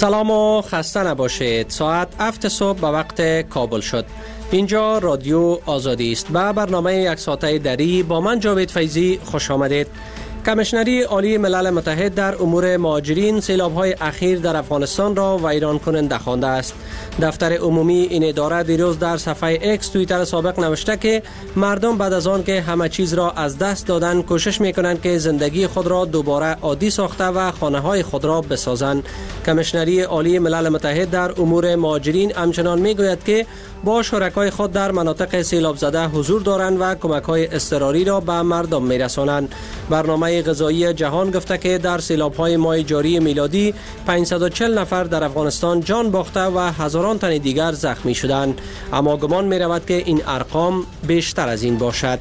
سلام و خسته نباشید. ساعت 7 صبح به وقت کابل شد. اینجا رادیو آزادی است. به برنامه یک ساعته دری با من جاوید فیضی خوش آمدید. کمیشنری عالی ملل متحد در امور مهاجرین سیلاب‌های اخیر در افغانستان را ویران کننده خوانده است. دفتر عمومی این اداره دیروز در صفحه اکس توییتر سابق نوشته که مردم بعد از آن که همه چیز را از دست دادن کوشش می‌کنند که زندگی خود را دوباره عادی ساخته و خانه‌های خود را بسازند. کمیشنری عالی ملل متحد در امور مهاجرین همچنان می‌گوید که با شرکای خود در مناطق سیلاب زده حضور دارند و کمک‌های اضطراری را به مردم می‌رسانند. برنامه غذایی جهان گفته که در سیلاب‌های ماه جاری میلادی 540 نفر در افغانستان جان باخته و هزاران تن دیگر زخمی شدند، اما گمان می‌رود که این ارقام بیشتر از این باشد.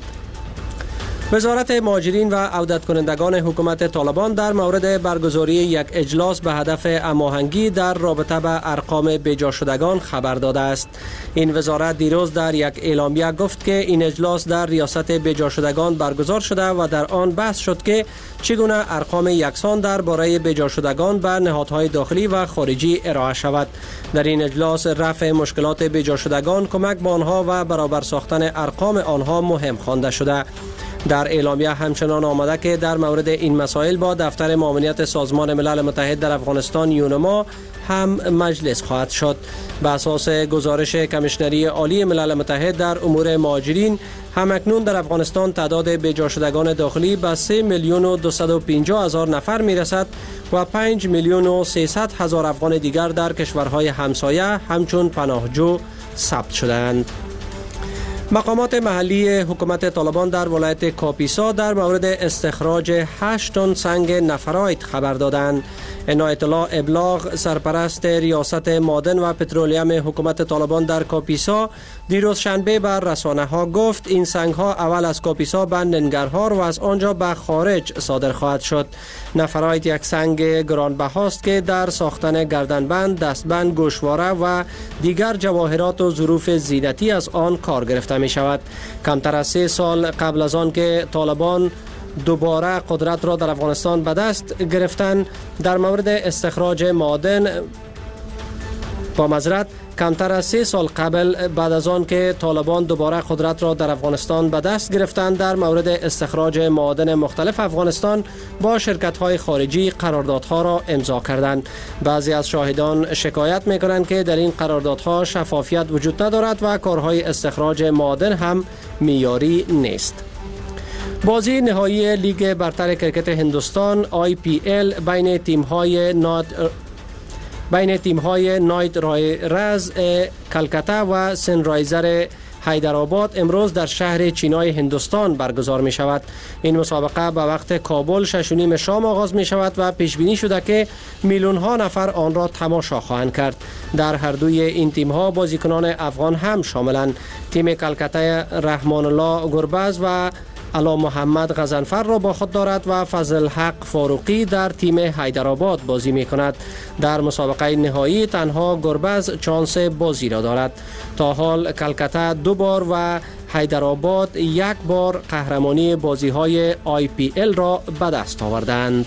وزارت مهاجرین و عودت کنندگان حکومت طالبان در مورد برگزاری یک اجلاس به هدف هماهنگی در رابطه به ارقام بیجا شدگان خبر داده است. این وزارت دیروز در یک اعلامیه گفت که این اجلاس در ریاست بیجا شدگان برگزار شده و در آن بحث شد که چگونه ارقام یکسان درباره بیجا شدگان به نهادهای داخلی و خارجی ارائه شود. در این اجلاس رفع مشکلات بیجا شدگان، کمک به آنها و برابر ساختن ارقام آنها مهم خوانده شده. در اعلامیه همچنان آمده که در مورد این مسائل با دفتر معاونیت سازمان ملل متحد در افغانستان یونما هم مجلس خواهد شد. به اساس گزارش کمیشنری عالی ملل متحد در امور مهاجرین، همکنون در افغانستان تعداد بیجا شدگان داخلی به 3,250,000 نفر میرسد و 5,300,000 افغان دیگر در کشورهای همسایه همچون پناهجو ثبت شدند. مقامات محلی حکومت طالبان در ولایت کاپیسا در مورد استخراج 8 تن سنگ نفرایت خبر دادند. عنایت الله ابلاغ، سرپرست ریاست معدن و پترولیم حکومت طالبان در کاپیسا، دیروز شنبه بر رسانه ها گفت این سنگ ها اول از کاپیسا به ننگرهار و از آنجا به خارج صادر خواهد شد. نفرایت یک سنگ گرانبهاست که در ساختن گردنبند، دستبند، گوشواره و دیگر جواهرات و ظروف زینتی از آن کار گرفته می شود. کمتر از 3 سال قبل از آن که طالبان دوباره قدرت را در افغانستان به دست گرفتند، در مورد استخراج معادن کمتر از 3 سال قبل بعد از آن که طالبان دوباره قدرت را در افغانستان به دست گرفتند، در مورد استخراج معادن مختلف افغانستان با شرکت‌های خارجی قراردادها را امضا کردند. بعضی از شاهدان شکایت می‌کنند که در این قراردادها شفافیت وجود ندارد و کارهای استخراج معادن هم معیاری نیست. بازی نهایی لیگ برتر کرکت هندوستان IPL بین تیم‌های نایت رایدرز کلکتا و سنرایزر حیدرآباد امروز در شهر چینای هندوستان برگزار می شود. این مسابقه به وقت کابل 6:30 شام آغاز می شود و پیش بینی شده که میلیون ها نفر آن را تماشا خواهند کرد. در هر دوی این تیم ها بازیکنان افغان هم شاملند. تیم کلکتا رحمان الله گربز و علا محمد غضنفر را با خود دارد و فضل حق فاروقی در تیم حیدرآباد بازی می کند. در مسابقه نهایی تنها گربز چانس بازی را دارد. تا حال کلکتا 2 بار و حیدرآباد 1 بار قهرمانی بازی های IPL را به دست آوردند.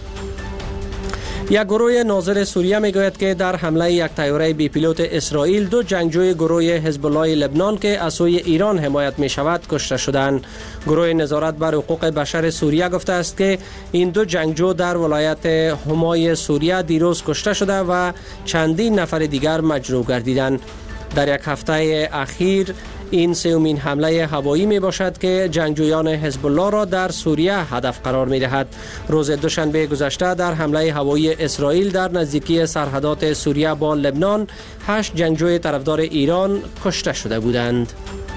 یک گروه ناظر سوریه میگوید که در حمله یک طیاره بی پیلوت اسرائیل 2 جنگجوی گروه حزب الله لبنان که از سوی ایران حمایت می شود کشته شدند. گروه نظارت بر حقوق بشر سوریه گفته است که این 2 جنگجو در ولایت حمای سوریه دیروز کشته شده و چندین نفر دیگر مجروح گردیدند. در یک هفته اخیر این 3مین حمله هوایی می باشد که جنگجویان حزب الله را در سوریه هدف قرار می دهد. روز دوشنبه گذشته در حمله هوایی اسرائیل در نزدیکی سرحدات سوریه با لبنان 8 جنگجوی طرفدار ایران کشته شده بودند.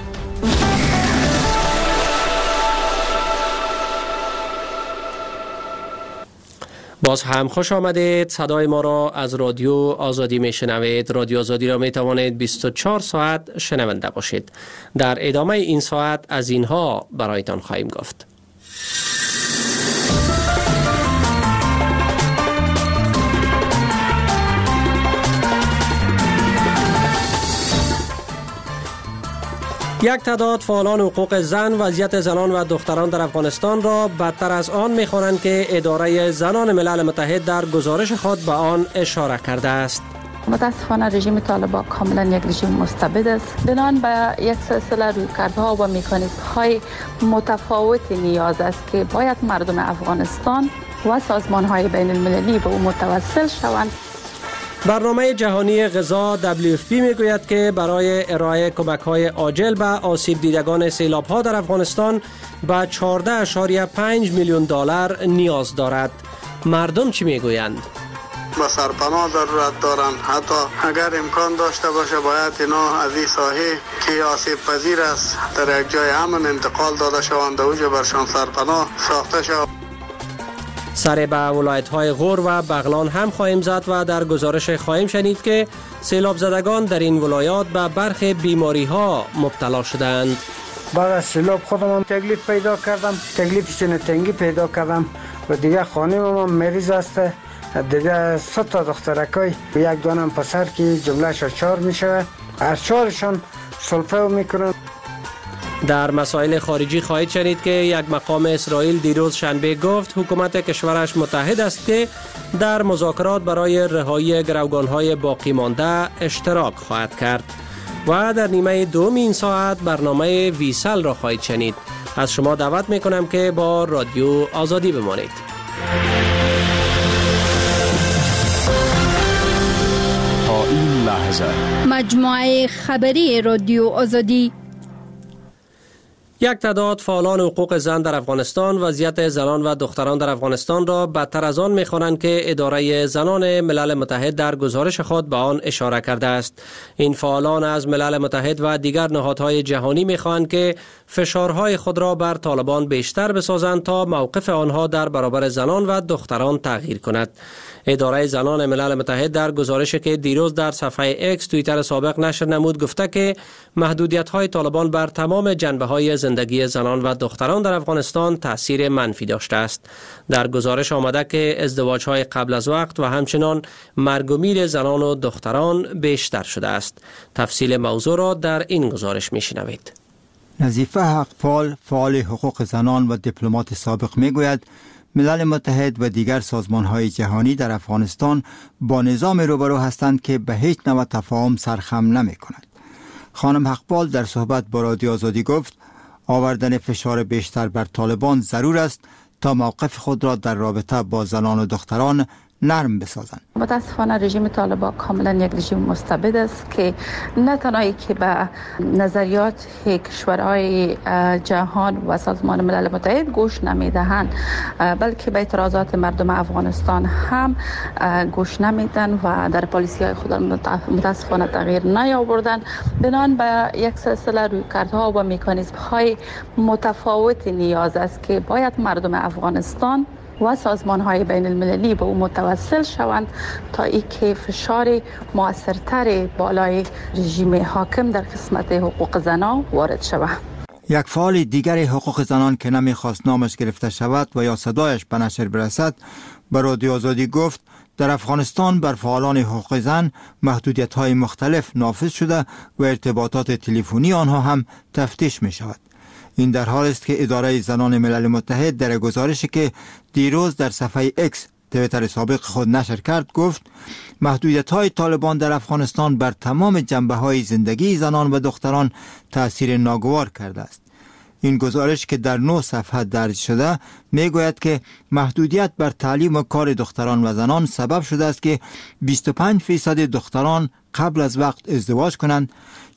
باز هم خوش آمدید. صدای ما را از رادیو آزادی می شنوید. رادیو آزادی را می توانید 24 ساعت شنونده باشید. در ادامه این ساعت از اینها برایتان خواهیم گفت. یک تعداد فعالان حقوق زن وضعیت زنان و دختران در افغانستان را بدتر از آن می‌خوانند که اداره زنان ملل متحد در گزارش خود به آن اشاره کرده است. متاسفانه رژیم طالبان کاملا یک رژیم مستبد است. بنان به یک سلسله رویکردها و مکانیزم‌های متفاوت نیاز است که باید مردم افغانستان و سازمان‌های بین المللی به او متوسل شوند. برنامه جهانی غذا WFP میگوید که برای ارائه کمک‌های عاجل به آسیب دیدگان سیلاب‌ها در افغانستان به 14.5 میلیون دلار نیاز دارد. مردم چی میگویند؟ با سرپناه ضرورت دارند. حتی اگر امکان داشته باشه باید اینا از این ساحه که آسیب پذیر است در یک جای امن انتقال داده شوند، اوجه برشان سرپناه ساخته شود. سر به ولایت‌های غور و بغلان هم خواهیم زد و در گزارش خواهیم شنید که سیلاب زدگان در این ولایات به برخی بیماری‌ها مبتلا شدند. بعد از سیلاب خودم تکلیف پیدا کردم، تکلیف تنگی پیدا کردم و دیگه خانمم مریض است. دیگه 100 تا دخترکای یک دانم پسر که جمله‌شون 4 میشه، هر 4شون سلفه میکنن. در مسائل خارجی خواهید شنید که یک مقام اسرائیل دیروز شنبه گفت حکومت کشورش متحد است که در مذاکرات برای رهایی گروگان‌های باقی مانده اشتراک خواهد کرد. و در نیمه دوم این ساعت برنامه ویسل را خواهید شنید. از شما دعوت میکنم که با رادیو آزادی بمانید. تا این لحظه مجموعه خبری رادیو آزادی. یک تعداد فعالان حقوق زن در افغانستان وضعیت زنان و دختران در افغانستان را بدتر از آن می‌خوانند که اداره زنان ملل متحد در گزارش خود به آن اشاره کرده است. این فعالان از ملل متحد و دیگر نهادهای جهانی می‌خواهند که فشارهای خود را بر طالبان بیشتر بسازند تا موقف آنها در برابر زنان و دختران تغییر کند. اداره زنان ملل متحد در گزارشی که دیروز در صفحه اکس توییتر سابق نشر نمود گفته که محدودیت‌های طالبان بر تمام جنبه‌های زندگی زنان و دختران در افغانستان تأثیر منفی داشته است. در گزارش آمده که ازدواج‌های قبل از وقت و همچنان مرگ و میر زنان و دختران بیشتر شده است. تفصیل موضوع را در این گزارش می‌شنوید. نظیفه حقپال، فعال حقوق زنان و دیپلمات سابق میگوید ملل متحد و دیگر سازمان‌های جهانی در افغانستان با نظام روبرو هستند که به هیچ نوع تفاهم سرخم نمی‌کند. خانم حقپال در صحبت با رادیو آزادی گفت آوردن فشار بیشتر بر طالبان ضرور است تا موقف خود را در رابطه با زنان و دختران نرم بسازند. متاسفانه رژیم طالبان کاملا یک رژیم مستبد است که نه تنهایی که به نظریات کشورهای جهان و سازمان ملل متحد گوش نمیدهند، بلکه به اعتراضات مردم افغانستان هم گوش نمیدن و در پالیسی های خود متاسفانه تغییر نیاوردن. بنان به یک سلسله رویکردها و مکانیزم های متفاوت نیاز است که باید مردم افغانستان و سازمان‌های بین المللی به او متوسل شوند تا اینکه فشار مؤثرتر بالای رژیم حاکم در قسمت حقوق زنان وارد شود. یک فعال دیگر حقوق زنان که نمیخواست نامش گرفته شود و یا صدایش به نشر برسد به رادیو آزادی گفت در افغانستان بر فعالان حقوق زن محدودیت‌های مختلف نافذ شده و ارتباطات تلفنی آنها هم تفتیش می شود. این در حال است که اداره زنان ملل متحد در گزارشی که دیروز در صفحه اکس توییتر سابق خود نشر کرد گفت محدودیت‌های طالبان در افغانستان بر تمام جنبه‌های زندگی زنان و دختران تأثیر ناگوار کرده است. این گزارش که در 9 صفحه درج شده میگوید که محدودیت بر تعلیم و کار دختران و زنان سبب شده است که 25% دختران قبل از وقت ازدواج کنند،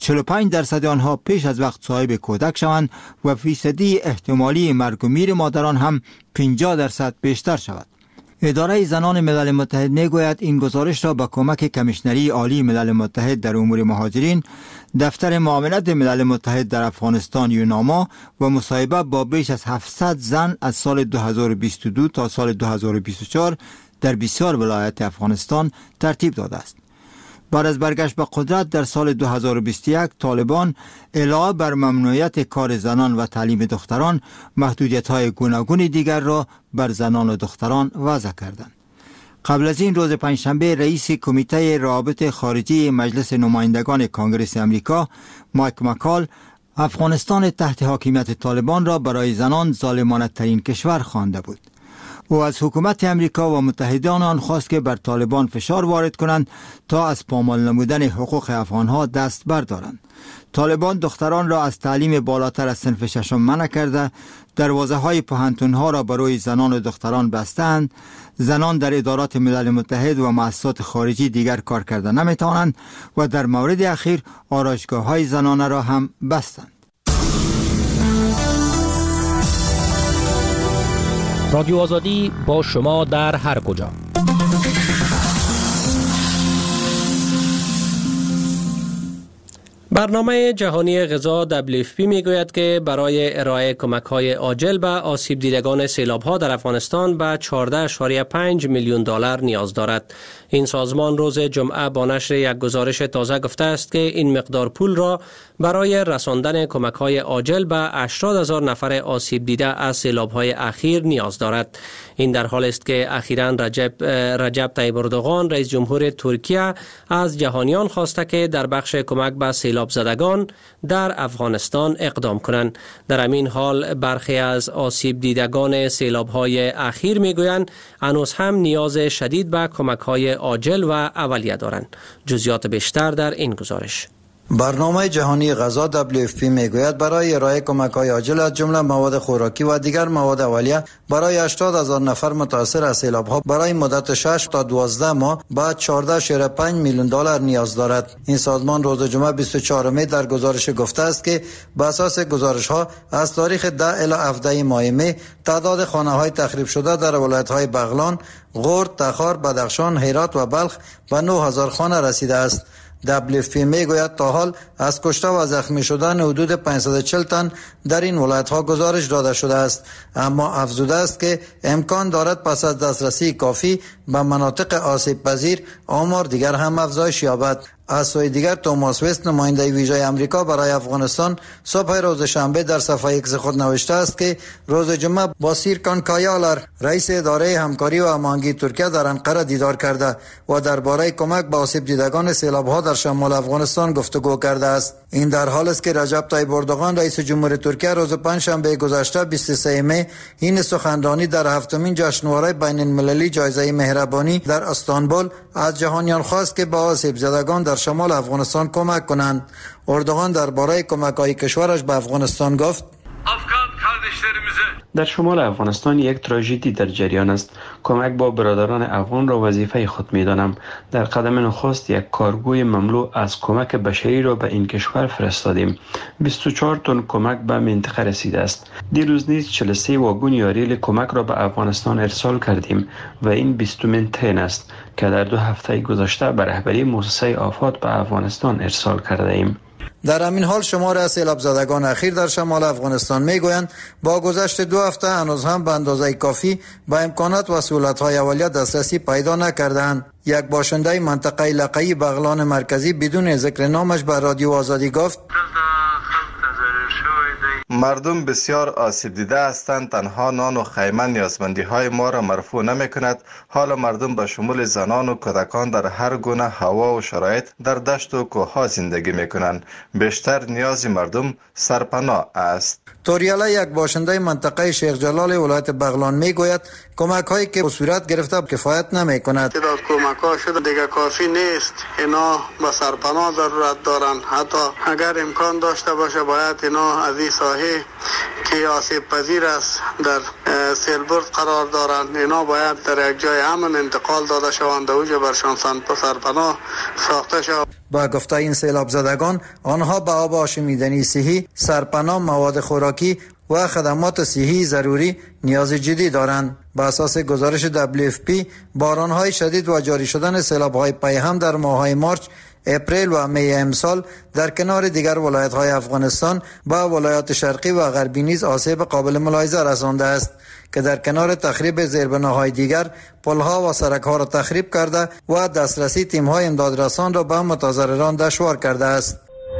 45% آنها پیش از وقت صاحب کودک شوند و فیصدی احتمالی مرگ و میر مادران هم 50% بیشتر شود. اداره زنان ملل متحد میگوید این گزارش را با کمک کمیشنری عالی ملل متحد در امور مهاجرین، دفتر معاونت ملل متحد در افغانستان یوناما و مصاحبه با بیش از 700 زن از سال 2022 تا سال 2024 در بسیار ولایات افغانستان ترتیب داده است. بعد از برگشت به قدرت در سال 2021 طالبان علاوه بر ممنوعیت کار زنان و تعلیم دختران محدودیت‌های گوناگون دیگر را بر زنان و دختران وضع کردند. قبل از این روز پنجشنبه رئیس کمیته روابط خارجی مجلس نمایندگان کنگره آمریکا مایک مکال افغانستان تحت حاکمیت طالبان را برای زنان ظالمانه ترین کشور خوانده بود. او از حکومت امریکا و متحدان آن خواست که بر طالبان فشار وارد کنند تا از پامال نمودن حقوق افغانها دست بردارند. طالبان دختران را از تعلیم بالاتر از صنف ششم منع کرده، دروازه های پوهنتون‌ها را برای زنان و دختران بستند. زنان در ادارات ملل متحد و مؤسسات خارجی دیگر کار کرده نمیتوانند و در مورد اخیر آرایشگاه‌های زنانه را هم بستند. رادیو آزادی با شما در هر کجا. برنامه جهانی غذا WFP میگوید که برای ارائه کمک‌های عاجل به آسیب دیدگان سیلاب‌ها در افغانستان به 14.5 میلیون دلار نیاز دارد. این سازمان روز جمعه با نشر یک گزارش تازه گفته است که این مقدار پول را برای رساندن کمک‌های عاجل به 80,000 نفر آسیب دیده از سیلاب‌های اخیر نیاز دارد. این در حالی است که اخیراً رجب طیب اردوغان رئیس جمهور ترکیه از جهانیان خواسته که در بخش کمک به سیلاب زدگان در افغانستان اقدام کنند. در همین حال برخی از آسیب دیدگان سیلاب‌های اخیر میگویند هنوز هم نیاز شدید به کمک‌های عاجل و اولیه دارند. جزئیات بیشتر در این گزارش. برنامه جهانی غذا WFP میگوید برای ارائه کمک‌های عاجل از جمله مواد خوراکی و دیگر مواد اولیه برای 80,000 نفر متاثر از سیلاب‌ها برای مدت 6 تا 12 ماه با 14.5 میلیون دلار نیاز دارد. این سازمان روز جمعه 24 می در گزارش گفته است که بر اساس گزارش‌ها از تاریخ 10 الی 17 ماه می تعداد خانه‌های تخریب شده در ولایت‌های بغلان، غور، تخار، بدخشان، هرات و بلخ به 9000 خانه رسیده است. WFP میگوید تا حال از کشته و زخمی شدن حدود 540 تن در این ولایت‌ها گزارش داده شده است، اما افزوده است که امکان دارد پس از دسترسی کافی به مناطق آسیب پذیر آمار دیگر هم افزایش یابد. از سوی دیگر توماس وست نماینده ویژه آمریکا برای افغانستان صبح روز شنبه در صفحه ایکس خود نوشته است که روز جمعه با سیرکان کایالر رئیس اداره همکاری و هماهنگی ترکیه در انقره دیدار کرده و درباره کمک به آسیب دیدگان سیلاب‌ها در شمال افغانستان گفتگو کرده است. این در حالی است که رجب طیب اردوغان رئیس جمهور ترکیه روز پنجشنبه گذشته 23 می این سخنرانی در هفتمین جشنواره بین المللی جایزه مهربانی در استانبول از جهانیان خواست که به آسیب زدگان در شمال افغانستان کمک کنند. اردوغان درباره کمک‌های کشورش به افغانستان گفت: در شمال افغانستان یک تراژدی در جریان است. کمک با برادران افغان را وظیفه خود می‌دانم. در قدم نخست یک کارگوی مملو از کمک بشری را به این کشور فرستادیم. 24 تن کمک به منطقه رسیده است. دیروز نیز 43 واگن یاریل کمک را به افغانستان ارسال کردیم و این 20مین ترن است که در 2 هفته گذشته به رهبری مؤسسه آفات به افغانستان ارسال کرده ایم. در همین حال شمار از سیلاب زدگان اخیر در شمال افغانستان میگویند با گذشت 2 هفته هنوز هم به اندازه کافی به امکانات و سهولت‌های اولیه دسترسی پیدا نکردند. یک باشنده منطقه لقی بغلان مرکزی بدون ذکر نامش به رادیو آزادی گفت: مردم بسیار آسیب دیده هستند. تنها نان و خیمه نیازمندی های ما را مرفوع نمی کند. حال مردم به شمول زنان و کودکان در هر گونه هوا و شرایط در دشت و کوهها زندگی می کنند. بیشتر نیاز مردم سرپناه است. توریالا یک باشنده منطقه شیخ جلال ولایت بغلان می گوید کمک هایی که صورت گرفته کفایت نمی کند. تعداد کمک ها شده دیگه کافی نیست. اینا به سرپناه ضرورت دارند. حتی اگر امکان داشته باشه باید اینا از این ساحه که آسیب پذیر است در سیلبرد قرار دارند، اینا باید در یک جای امن انتقال داده شوند. اوجه برشان سرپناه ساخته شود. با گفته این سیلاب زدگان آنها به آب آشامیدنی صحی، سرپناه، مواد خوراکی و خدمات صحی ضروری نیاز جدی دارند. بر اساس گزارش WFP باران‌های شدید و جاری شدن سیلاب‌های پیهم در ماه‌های مارچ، اپریل و می امسال در کنار دیگر ولایت‌های افغانستان با ولایات شرقی و غربی نیز آسیب قابل ملاحظه رسانده است که در کنار تخریب زیربناهای دیگر پل‌ها و سرک‌ها را تخریب کرده و دسترسی تیم‌های امدادرسان را به متضرران دشوار کرده است.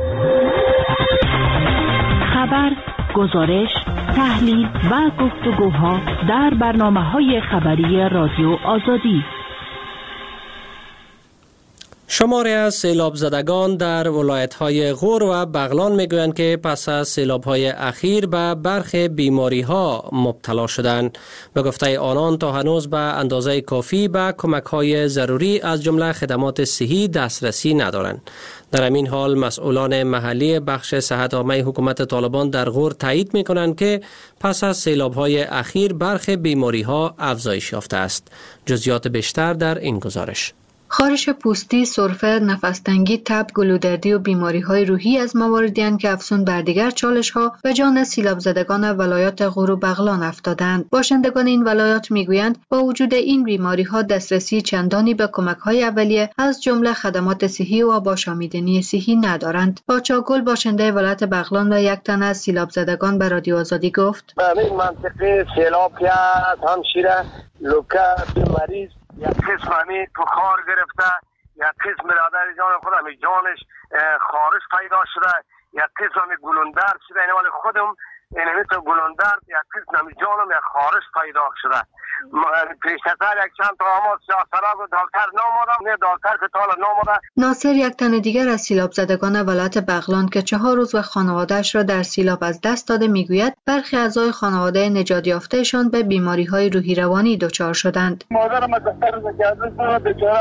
خبر، گزارش، تحلیل و گفتگوها در برنامه‌های خبری رادیو آزادی. شماری از سیلاب زدگان در ولایت‌های غور و بغلان میگویند که پس از سیلاب‌های اخیر به برخی بیماری‌ها مبتلا شدند. به گفته آنان تا هنوز به اندازه کافی به کمک‌های ضروری از جمله خدمات صحی دسترسی ندارند. در همین حال مسئولان محلی بخش صحت عامه حکومت طالبان در غور تایید می‌کنند که پس از سیلاب‌های اخیر برخی بیماری‌ها افزایش یافته است. جزئیات بیشتر در این گزارش. خارش پوستی، سرفه، نفس‌تنگی، تب، گلودردی و بیماری‌های روحی از مواردی اند که افزون بر دیگر چالش‌ها به جان سیلاب زدگان ولایات غور و بغلان افتادند. باشندگان این ولایات می‌گویند با وجود این بیماری‌ها دسترسی چندانی به کمک‌های اولیه از جمله خدمات صحی و آب آشامیدنی صحی ندارند. باچاگل باشنده ولایت بغلان و یک تن از سیلاب زدگان به رادیو آزادی گفت: این منطقه سیلاب کرد، همشیره لوکه مریض یک قسم همی بخار گرفته، یک قسم برادر جان خود همی جانش خارش پیدا شده، یک قسم همی گلوندرد شده. این ولی خودم این همی تو گلوندرد، یک قسم همی جانم یک خارش پیدا شده. پیشتر یک چند تا آماز سیاسراب و دکتر نامادم، نه دکتر که تالا ناماده. ناصر یک تن دیگر از سیلاب زدگان ولایت بغلان که 4 روز و خانواده‌اش را در سیلاب از دست داده میگوید برخی اعضای خانواده نجات یافتهشان به بیماری‌های روحی روانی دچار شدند. مادرم از دفتر زدگان بیچاره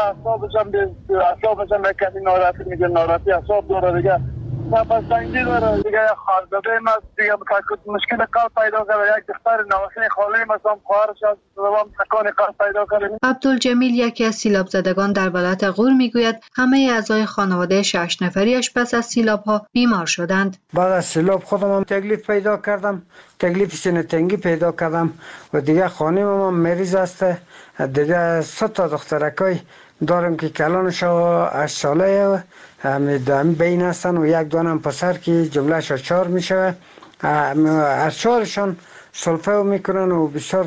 اعصابشم کمی ناراحتی میگه، ناراحتی اعصاب داره دیگه. نفس تنگی داره دیگه، خارداده ما دیگه مشکل قلب پیدا کرده. یک دختر نواسه خاله مثلا خواهرش از دوام تکان قلب پیدا کرده. عبدالجمیل یکی از سیلاب زدگان در ولایت غور میگوید همه اعضای خانواده 6 نفریش پس از سیلاب‌ها بیمار شدند. بعد از سیلاب خودم هم تکلیف پیدا کردم، تکلیف سینه تنگی پیدا کردم و دیگه خانم هم مریض است. دیگه 3 تا دخترکای دارم که کلانش 8 ساله هم بین هستن و یک دانم پسر که جملهش 4 میشه. هر 4شان سلفه میکنن و بسیار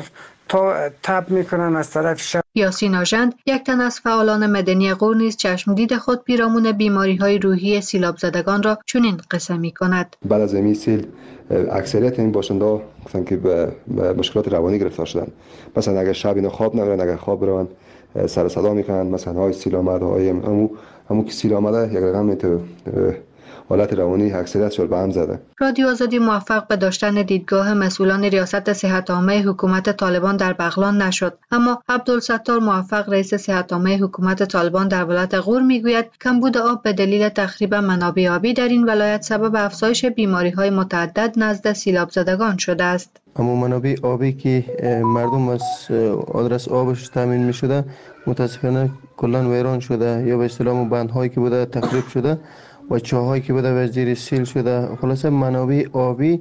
تب میکنن از طرف شب. یاسین آژند یک تن از فعالان مدنی غور نیز چشمدید خود پیرامون بیماری‌های روحی سیلاب زدگان را چنین قصه می‌کند. بعد از این سیل اکثریت این باشنده گفتن که به مشکلات روانی گرفتار شدن. مثلا اگر شب اینا خواب نمیرن، اگر خواب برن سر صدا میکنن، مثلا های سیل آمده، های همون که سیل آمده یک رقم تو حالت روانی اکثریتشون به هم زده. رادیو آزادی موفق به داشتن دیدگاه مسئولان ریاست صحت عامه حکومت طالبان در بغلان نشد، اما عبدالستار موفق رئیس صحت عامه حکومت طالبان در ولایت غور میگوید کمبود آب به دلیل تخریب منابع آبی در این ولایت سبب افزایش بیماری‌های متعدد نزد سیلاب زدگان شده است. اما منابع آبی که مردم از آدرس آبش تامین می‌شده متاسفانه کلاً ویران شده، یا به اصطلاح بندهایی که بوده تخریب شده و چاهایی که بوده وزیر سیل شده. خلاصه منابع آبی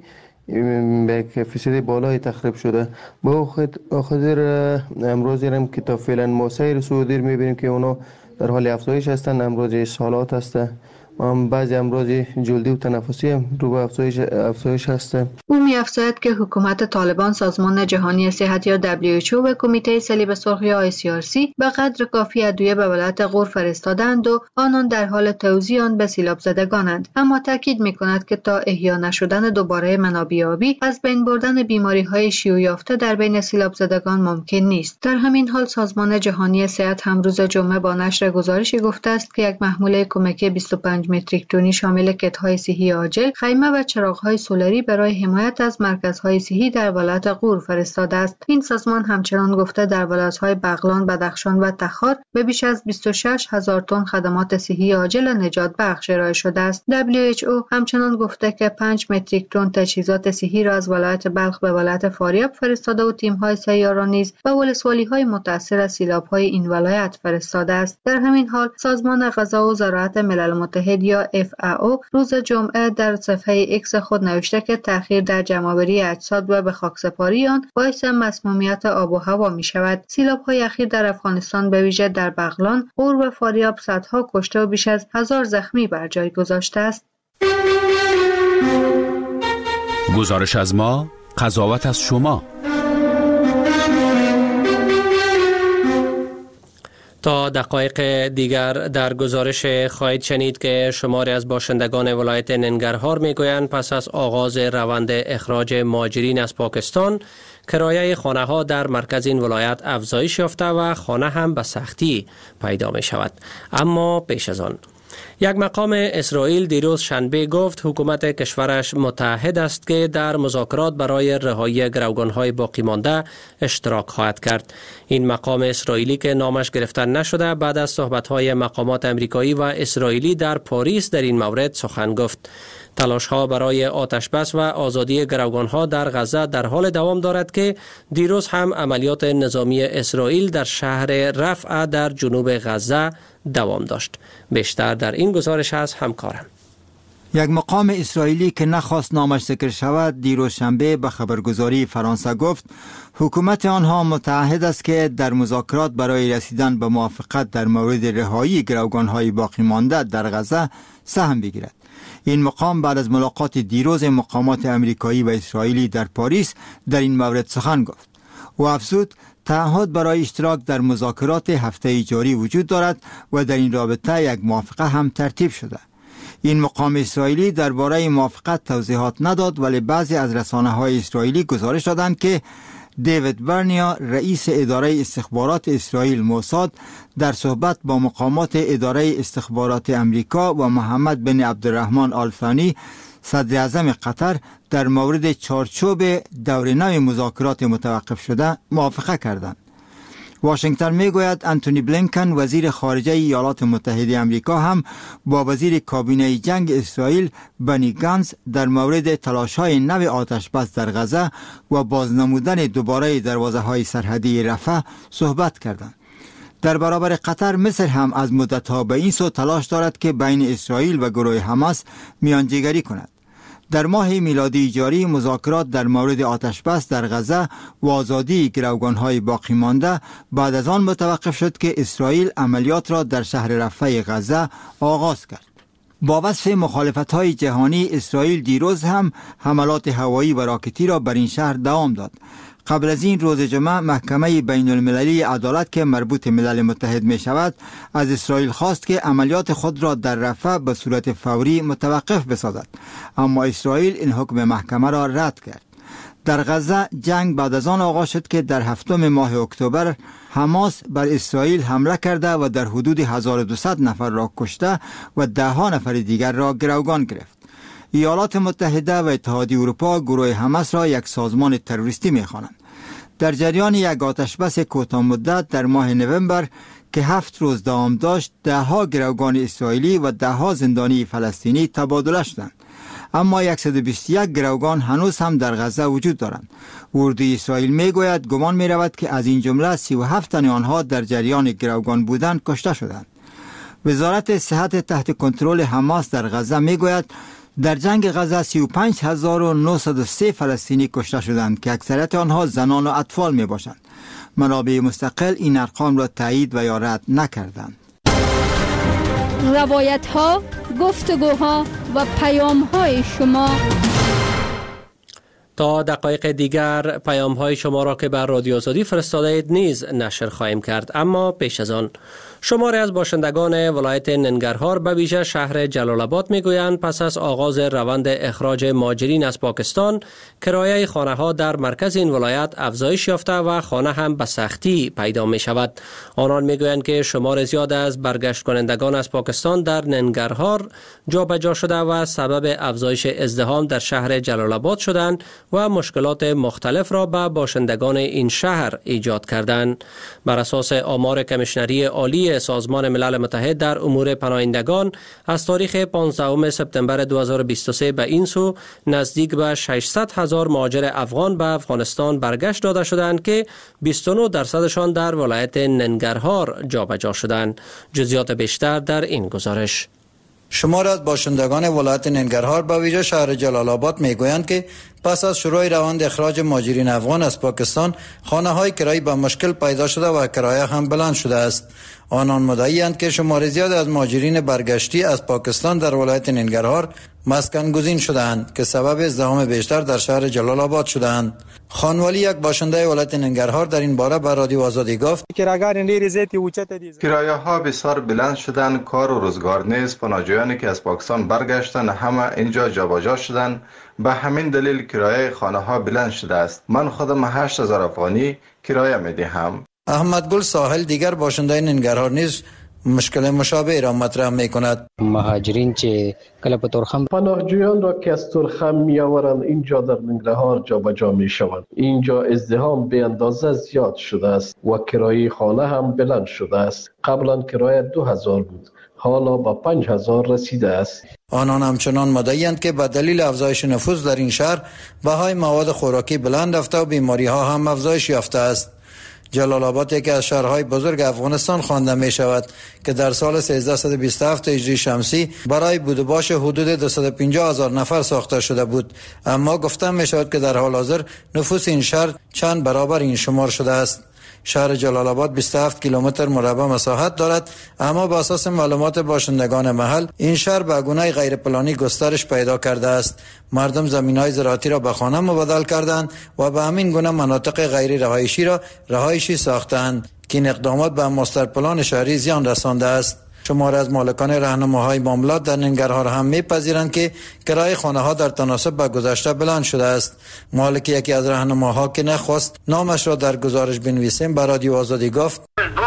به فیصد بالای تخریب شده. با خاطر امروز هم که تا فعلا ما سیر سعودی میبینیم که اونا در حال افزایش هستند. امروز سالات هسته، بعضی امراض جلدی و تنفسی هم رو به افزایش هسته. او می‌افزاید که حکومت طالبان سازمان جهانی صحت یا WHO و کمیته صلیب سرخ یا ICRC به قدر کافی ادویه به ولایت غور فرستادند و آنان در حال توزیع آن به سیلاب زدگانند، اما تاکید می‌کند که تا احیا نشدن دوباره منابع آبی از بین بردن بیماری‌های شیوع یافته در بین سیلاب زدگان ممکن نیست. در همین حال سازمان جهانی صحت هم روز جمعه با نشر گزارشی گفته است که یک محموله کمکی 25 متریک تنی شامل کت‌های صحی عاجل، خیمه و چراغ‌های سولری برای حمایت از مرکزهای صحی در ولایت غور فرستاده است. این سازمان همچنان گفته در ولایت‌های بغلان، بدخشان و تخار به بیش از 26,000 تن خدمات صحی عاجل نجات بخش ارائه شده است. WHO همچنان گفته که 5 متریک تن تجهیزات صحی را از ولایت بلخ به ولایت فاریاب فرستاده و تیم‌های سیاره نیز به ولسوالی‌های متأثر از سیلاب‌های این ولایت فرستاده است. در همین حال سازمان غذا و زراعت ملل متحد یا FAO روز جمعه در صفحه ایکس خود نوشته که تأخیر در جمع‌آوری اجساد و به خاکسپاری آن باعث مسمومیت آب و هوا می شود. سیلاب‌های اخیر در افغانستان به ویژه در بغلان، غور و فاریاب صدها کشته و بیش از 1000 زخمی بر جای گذاشته است. گزارش از ما، قضاوت از شما. تا دقایق دیگر در گزارش خواهید شنید که شماری از باشندگان ولایت ننگرهار میگویند پس از آغاز روند اخراج مهاجرین از پاکستان کرایه خانه ها در مرکز این ولایت افزایش یافته و خانه هم به سختی پیدا می شود. اما پیش از آن یک مقام اسرائیل دیروز شنبه گفت حکومت کشورش متعهد است که در مذاکرات برای رهایی گروگان‌های باقی مانده اشتراک خواهد کرد. این مقام اسرائیلی که نامش گرفته نشده بعد از صحبت‌های مقامات امریکایی و اسرائیلی در پاریس در این مورد سخن گفت. تلاش‌ها برای آتشبس و آزادی گروگان‌ها در غزه در حال دوام دارد که دیروز هم عملیات نظامی اسرائیل در شهر رفح در جنوب غزه دوام داشت. بیشتر در این گزارش از همکارم. یک مقام اسرائیلی که نخواست نامش ذکر شود دیروز شنبه به خبرگزاری فرانسه گفت حکومت آنها متعهد است که در مذاکرات برای رسیدن به موافقت در مورد رهایی گروگان‌های باقی مانده در غزه سهم بگیرد. این مقام بعد از ملاقات دیروز مقامات امریکایی و اسرائیلی در پاریس در این مورد سخن گفت و افزود تعهد برای اشتراک در مذاکرات هفته جاری وجود دارد و در این رابطه یک موافقه هم ترتیب شده. این مقام اسرائیلی درباره موافقت توضیحات نداد ولی بعضی از رسانه‌های اسرائیلی گزارش دادند که دیوید برنیا رئیس اداره استخبارات اسرائیل موساد در صحبت با مقامات اداره استخبارات امریکا و محمد بن عبدالرحمن آل ثانی صدر اعظم قطر در مورد چارچوب دور نو مذاکرات متوقف شده موافقه کردند. واشنگتن میگوید انتونی بلینکن وزیر خارجه ایالات متحده آمریکا هم با وزیر کابینه جنگ اسرائیل بنی گانتز در مورد تلاش‌های نو آتشبس در غزه و بازنمودن دوباره دروازه‌های سرحدی رفح صحبت کردند. در برابر قطر مصر هم از مدت‌ها به این سو تلاش دارد که بین اسرائیل و گروه حماس میانجیگری کند. در ماه میلادی جاری مذاکرات در مورد آتشبس در غزه و آزادی گروگان‌های باقی مانده بعد از آن متوقف شد که اسرائیل عملیات را در شهر رفح غزه آغاز کرد. با وصف مخالفت‌های جهانی اسرائیل دیروز هم حملات هوایی و راکتی را بر این شهر دوام داد. قبل از این روز جمعه محکمه بین المللی عدالت که مربوط ملل متحد می شود از اسرائیل خواست که عملیات خود را در رفح به صورت فوری متوقف بسازد، اما اسرائیل این حکم محکمه را رد کرد. در غزه جنگ بعد از آن آغاز شد که در هفتم ماه اکتبر حماس بر اسرائیل حمله کرده و در حدود 1200 نفر را کشته و ده نفر دیگر را گروگان گرفت. ایالات متحده و اتحادیه اروپا گروه حماس را یک سازمان تروریستی می‌خوانند. در جریان یک آتشبس کوتاه مدت در ماه نوامبر که 7 روز دوام داشت، 10 گروگان اسرائیلی و 10 زندانی فلسطینی تبادله شدند. اما 121 گروگان هنوز هم در غزه وجود دارند. اردوی اسرائیل میگوید گمان می‌رود که از این جمله 37 تن آنها در جریان گروگان بودند کشته شدند. وزارت صحت تحت کنترل حماس در غزه میگوید در جنگ غزه 35903 فلسطینی کشته شدند که اکثریت آنها زنان و اطفال می باشند. منابع مستقل این ارقام را تایید و یا رد نکردند. روایت ها، گفتگوها و پیام های شما تا دقایق دیگر پیام های شما را که بر رادیو آزادی فرستاده اید نیز نشر خواهیم کرد. اما پیش از آن شماری از باشندگان ولایت ننگرهار به ویژه شهر جلال آباد میگویند پس از آغاز روند اخراج مهاجرین از پاکستان کرایه خانه ها در مرکز این ولایت افزایش یافته و خانه هم به سختی پیدا می شود. آنان میگویند که شمار زیاد از برگشت کنندگان از پاکستان در ننگرهار جابجا شده و سبب افزایش ازدحام در شهر جلال آباد شدند و مشکلات مختلف را به باشندگان این شهر ایجاد کردند. بر اساس آمار کمیشنری عالی سازمان ملل متحد در امور پناهندگان از تاریخ 15 سپتامبر 2023 به این سو نزدیک به 600,000 مهاجر افغان به افغانستان برگشت داده شدند که 29% در ولایت ننگرهار جابجا شدند. جزئیات بیشتر در این گزارش. شمار از باشندگان ولایت ننگرهار به ویژه شهر جلال آباد میگویند که پس از شروع روند اخراج مهاجرین افغان از پاکستان خانه‌های کرایی به مشکل پیدا شده و کرایه هم بلند شده است. آنان مدعی‌اند که شمار زیاد از مهاجرین برگشتی از پاکستان در ولایت ننگرهار مسکن گزین شدند که سبب ازدحام بیشتر در شهر جلال آباد شدند. خانوالی یک باشنده ولایت ننگرهار در این باره به رادیو آزادی گفت کرایه ها بسیار بلند شدند، کار و روزگار نیست. پناهجویانی که از پاکستان برگشتن همه اینجا جابجا شدند، به همین دلیل کرایه خانه ها بلند شده است. من خودم 8000 افغانی کرایه می دهم. احمد گل ساحل دیگر باشنده ننگرهار نیز مشکل مشابه را مطرح می کند. مهاجرین چه کله په تورخم پناهجویان را که از تورخم می آورند اینجا در ننگرهار جابجا می شوند. اینجا ازدحام به اندازه زیاد شده است و کرایه خانه هم بلند شده است. قبلا کرایه 2000 بود، حالا به 5000 رسیده است. آنان همچنان مدعی‌اند که به دلیل افزایش نفوس در این شهر بهای مواد خوراکی بلند رفته و بیماری ها هم افزایش یافته است. جلال آباد یکی از شهرهای بزرگ افغانستان خوانده می شود که در سال 1327 هجری شمسی برای بود و باش حدود 250,000 نفر ساخته شده بود، اما گفته می شود که در حال حاضر نفوس این شهر چند برابر این شمار شده است. شهر جلال آباد 27 کیلومتر مربع مساحت دارد، اما بر اساس معلومات باشندگان محل این شهر به گونه غیر پلانی گسترش پیدا کرده است. مردم زمین‌های زراعتی را به خانه مبادله کردند و به همین گونه مناطق غیر رهایشی را رهایشی ساختند که این اقدامات به ماستر پلان شهری زیان رسانده است. شماری از مالکان راهنماهای معاملات در ننگرهار هم می‌پذیرند که کرایه خانه‌ها در تناسب با گذشته بلند شده است. مالک یکی از راهنماها که نخواست نامش را در گزارش بنویسیم به رادیو آزادی گفت: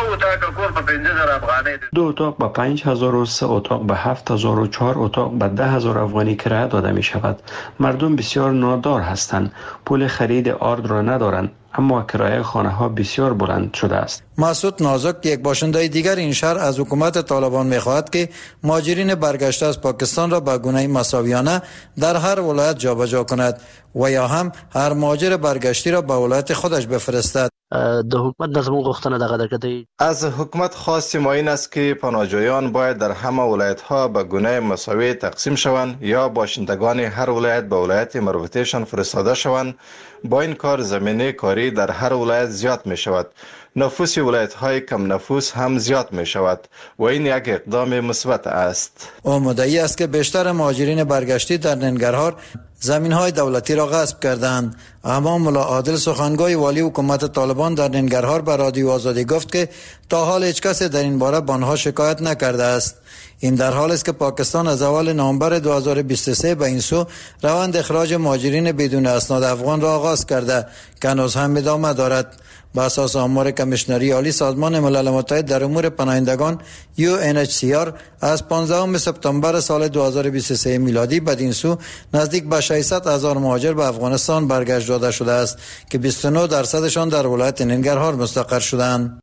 2 اتاق به 5000 و 3 اتاق به 7000 و 4 اتاق به 10,000 افغانی کرایه داده می شود. مردم بسیار نادار هستند، پول خرید آرد را ندارند، اما کرایه خانه ها بسیار بلند شده است. مسعود نازک یک باشنده دیگر این شهر از حکومت طالبان می‌خواهد که مهاجرین برگشته از پاکستان را به گونه مساویانه در هر ولایت جابجا کند و یا هم هر مهاجر برگشتی را به ولایت خودش بفرستد. د حکومت د زموږ غوښتنه دغه درکته از حکومت خواست ما این است که پناهجویان باید در همه ولایت ها به گونه مساوی تقسیم شوند یا باشندگان هر ولایت به ولایت مربوطه‌شان فرستاده شوند. با این کار زمینه کاری در هر ولایت زیاد می شود. نفوس ولایت های کم نفوس هم زیاد می شود و این یک اقدام مثبت است. او مدعی است که بیشتر مهاجرین برگشتی در ننگرهار زمین های دولتی را غصب کردند، اما ملا عادل سخنگوی والی حکومت طالبان در ننگرهار به رادیو آزادی گفت که تا حال هیچ کسی در این باره به آنها شکایت نکرده است. این در حالی است که پاکستان از اول نوامبر 2023 به این سو روند اخراج مهاجرین بدون اسناد افغان را آغاز کرده که هنوز هم ادامه دارد. بر اساس آمار کمیشنری عالی سازمان ملل متحد در امور پناهندگان UNHCR از 15 سپتامبر سال 2023 میلادی بدین سو نزدیک به 600,000 مهاجر به افغانستان برگشت داده شده است که 29% در ولایت ننگرهار مستقر شدند.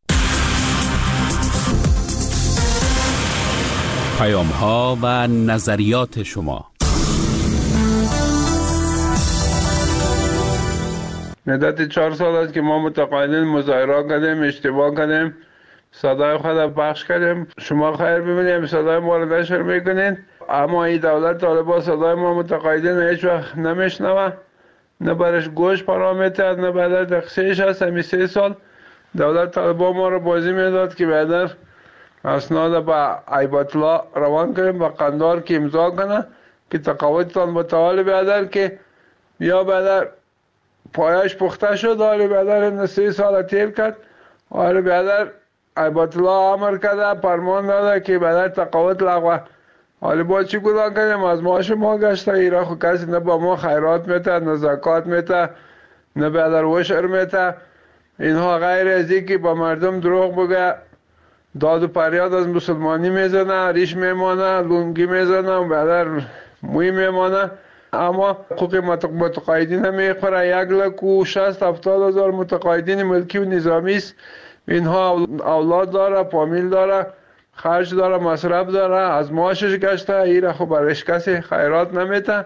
پیام ها و نظریات شما. مدت 4 سال است که ما متقاعدین مظاهره کردیم، اشتباه کردیم، صدای خود پخش کردیم. شما خیر ببینید صدای ما رو نشر میکنین، اما این دولت طالبان صدای ما متقاعدین هیچ وقت نمیشنوه، نه برش گوش پرامیتر، نه بعد تقصیرش هست. همین 3 سال دولت طالبان ما رو بازی میداد که بعد اسناد با عیبت الله روان کنیم با قندار که امضا کنه که تقاعدتان متعال بیادر که یا بعد پایش پخته شد. حالی بیادر 3 سال تیر کرد، حالی بیادر عیبت الله امر کرده، فرمان داده که بیادر تقاعد لغوه. حالی با چی گناه کنیم؟ از معاش ما گشته. ایرا خود کسی نه با ما خیرات میته، نه زکات میته، نه بیادر وشر میته. اینها غیر از این که با مردم دروغ بگه، داد و پریاد از مسلمانی میزنه، ریش میمانه، لونگی میزنه و بعد موی میمانه. اما حقوق متقاعدین میخوره. 1,60,000-70,000 متقاعدین ملکی و نظامی است. اینها اولاد داره، فامیل داره، خرج داره، مصرف داره، از معاشش گشته. ایره خب برش کسی خیرات نمیته.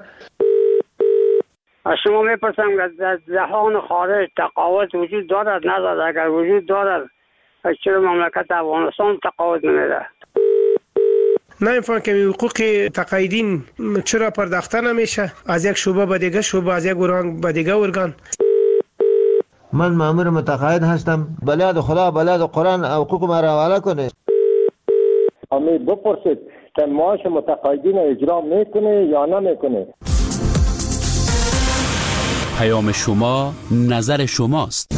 از شما میپرسم که در جهان خارج تقاعد وجود دارد ندارد؟ اگر وجود دارد چرا مملکت افغانستان تقاعد نمیده؟ نمیفهم که حقوق تقاعدین چرا پرداخته نمیشه از یک شعبه به دیگه شعبه، از یک ارگان به دیگه ارگان. من مأمور متقاعد هستم، بلاد خدا بلاد قرآن حقوق ما را حواله کنه. امید بپرسید معاش متقاعدین اجرا میکنه یا نمیکنه. پیام شما نظر شماست.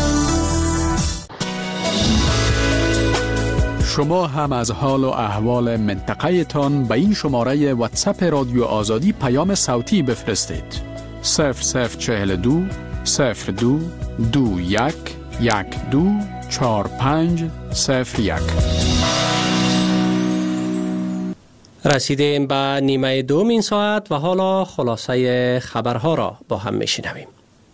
شما هم از حال و احوال منطقه تان به این شماره واتساپ رادیو آزادی پیام صوتی بفرستید. 0042 02 21 12 4501. رسیدیم به نیمه دوم این ساعت و حالا خلاصه خبرها را با هم میشنویم.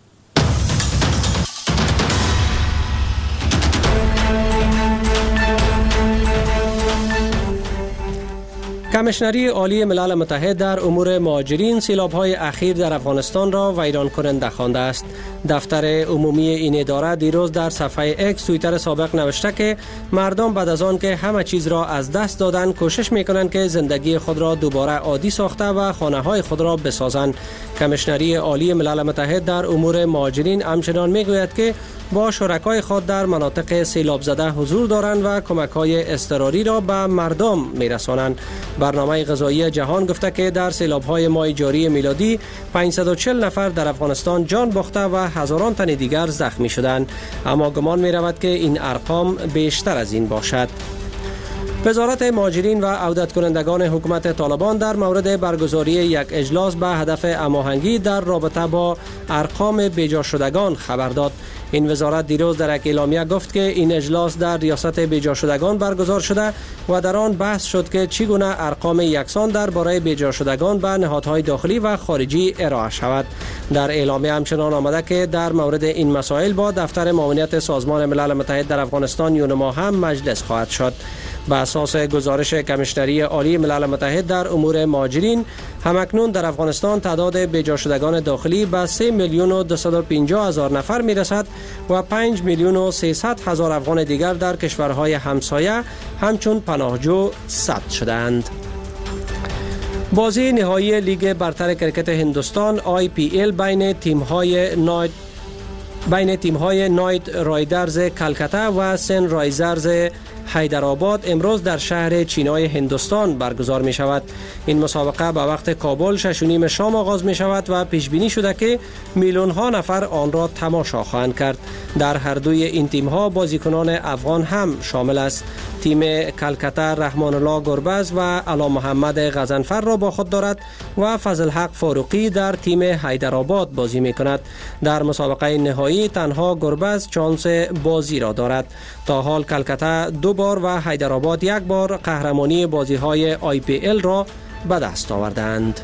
کمیشنری عالی ملل متحد در امور مهاجرین سیلاب‌های اخیر در افغانستان را ویران کننده خوانده است. دفتر عمومی این اداره دیروز در صفحه اکس توییتر سابق نوشته که مردم بعد از آن که همه چیز را از دست دادن کوشش می‌کنند که زندگی خود را دوباره عادی ساخته و خانه‌های خود را بسازند. کمیشنری عالی ملل متحد در امور مهاجرین همچنان می‌گوید که با شرکای خود در مناطق سیلاب زده حضور دارند و کمک‌های اضطراری را به مردم می‌رسانند. برنامه غذایی جهان گفته که در سیلاب‌های ماه جاری میلادی 540 نفر در افغانستان جان باخته و هزاران تن دیگر زخمی شدند، اما گمان می‌رود که این ارقام بیشتر از این باشد. وزارت مهاجرین و عودت کنندگان حکومت طالبان در مورد برگزاری یک اجلاس به هدف هماهنگی در رابطه با ارقام بیجا شدگان خبر داد. این وزارت دیروز در یک اعلامیه گفت که این اجلاس در ریاست بیجا شدگان برگزار شده و در آن بحث شد که چگونه ارقام یکسان درباره بیجا شدگان به نهادهای داخلی و خارجی ارائه شود. در اعلامیه همچنان آمده که در مورد این مسائل با دفتر معاونیت سازمان ملل متحد در افغانستان یونما هم مجلس خواهد شد. به اساس گزارش کمیشنری عالی ملل متحد در امور مهاجرین، همکنون در افغانستان تعداد بیجا شدگان داخلی به 3,250,000 نفر میرسد و 5,300,000 افغان دیگر در کشورهای همسایه همچون پناهجو ثبت شدند. بازی نهایی لیگ برتر کرکت هندوستان IPL بین تیم‌های نایت رایدرز کلکتا و سن رایزرز حیدرآباد امروز در شهر چینای هندوستان برگزار می شود. این مسابقه به وقت کابل 6:30 شام آغاز می شود و پیش بینی شده که میلیون ها نفر آن را تماشا خواهند کرد. در هر دوی این تیم ها بازیکنان افغان هم شامل است. تیم کلکتا رحمان الله گربز و علا محمد غضنفر را با خود دارد و فضل حق فاروقی در تیم حیدرآباد بازی می کند. در مسابقه نهایی تنها گربز چانس بازی را دارد. تا حال کلکتا 2 بار و حیدرآباد 1 بار قهرمانی بازی‌های IPL را به دست آوردند.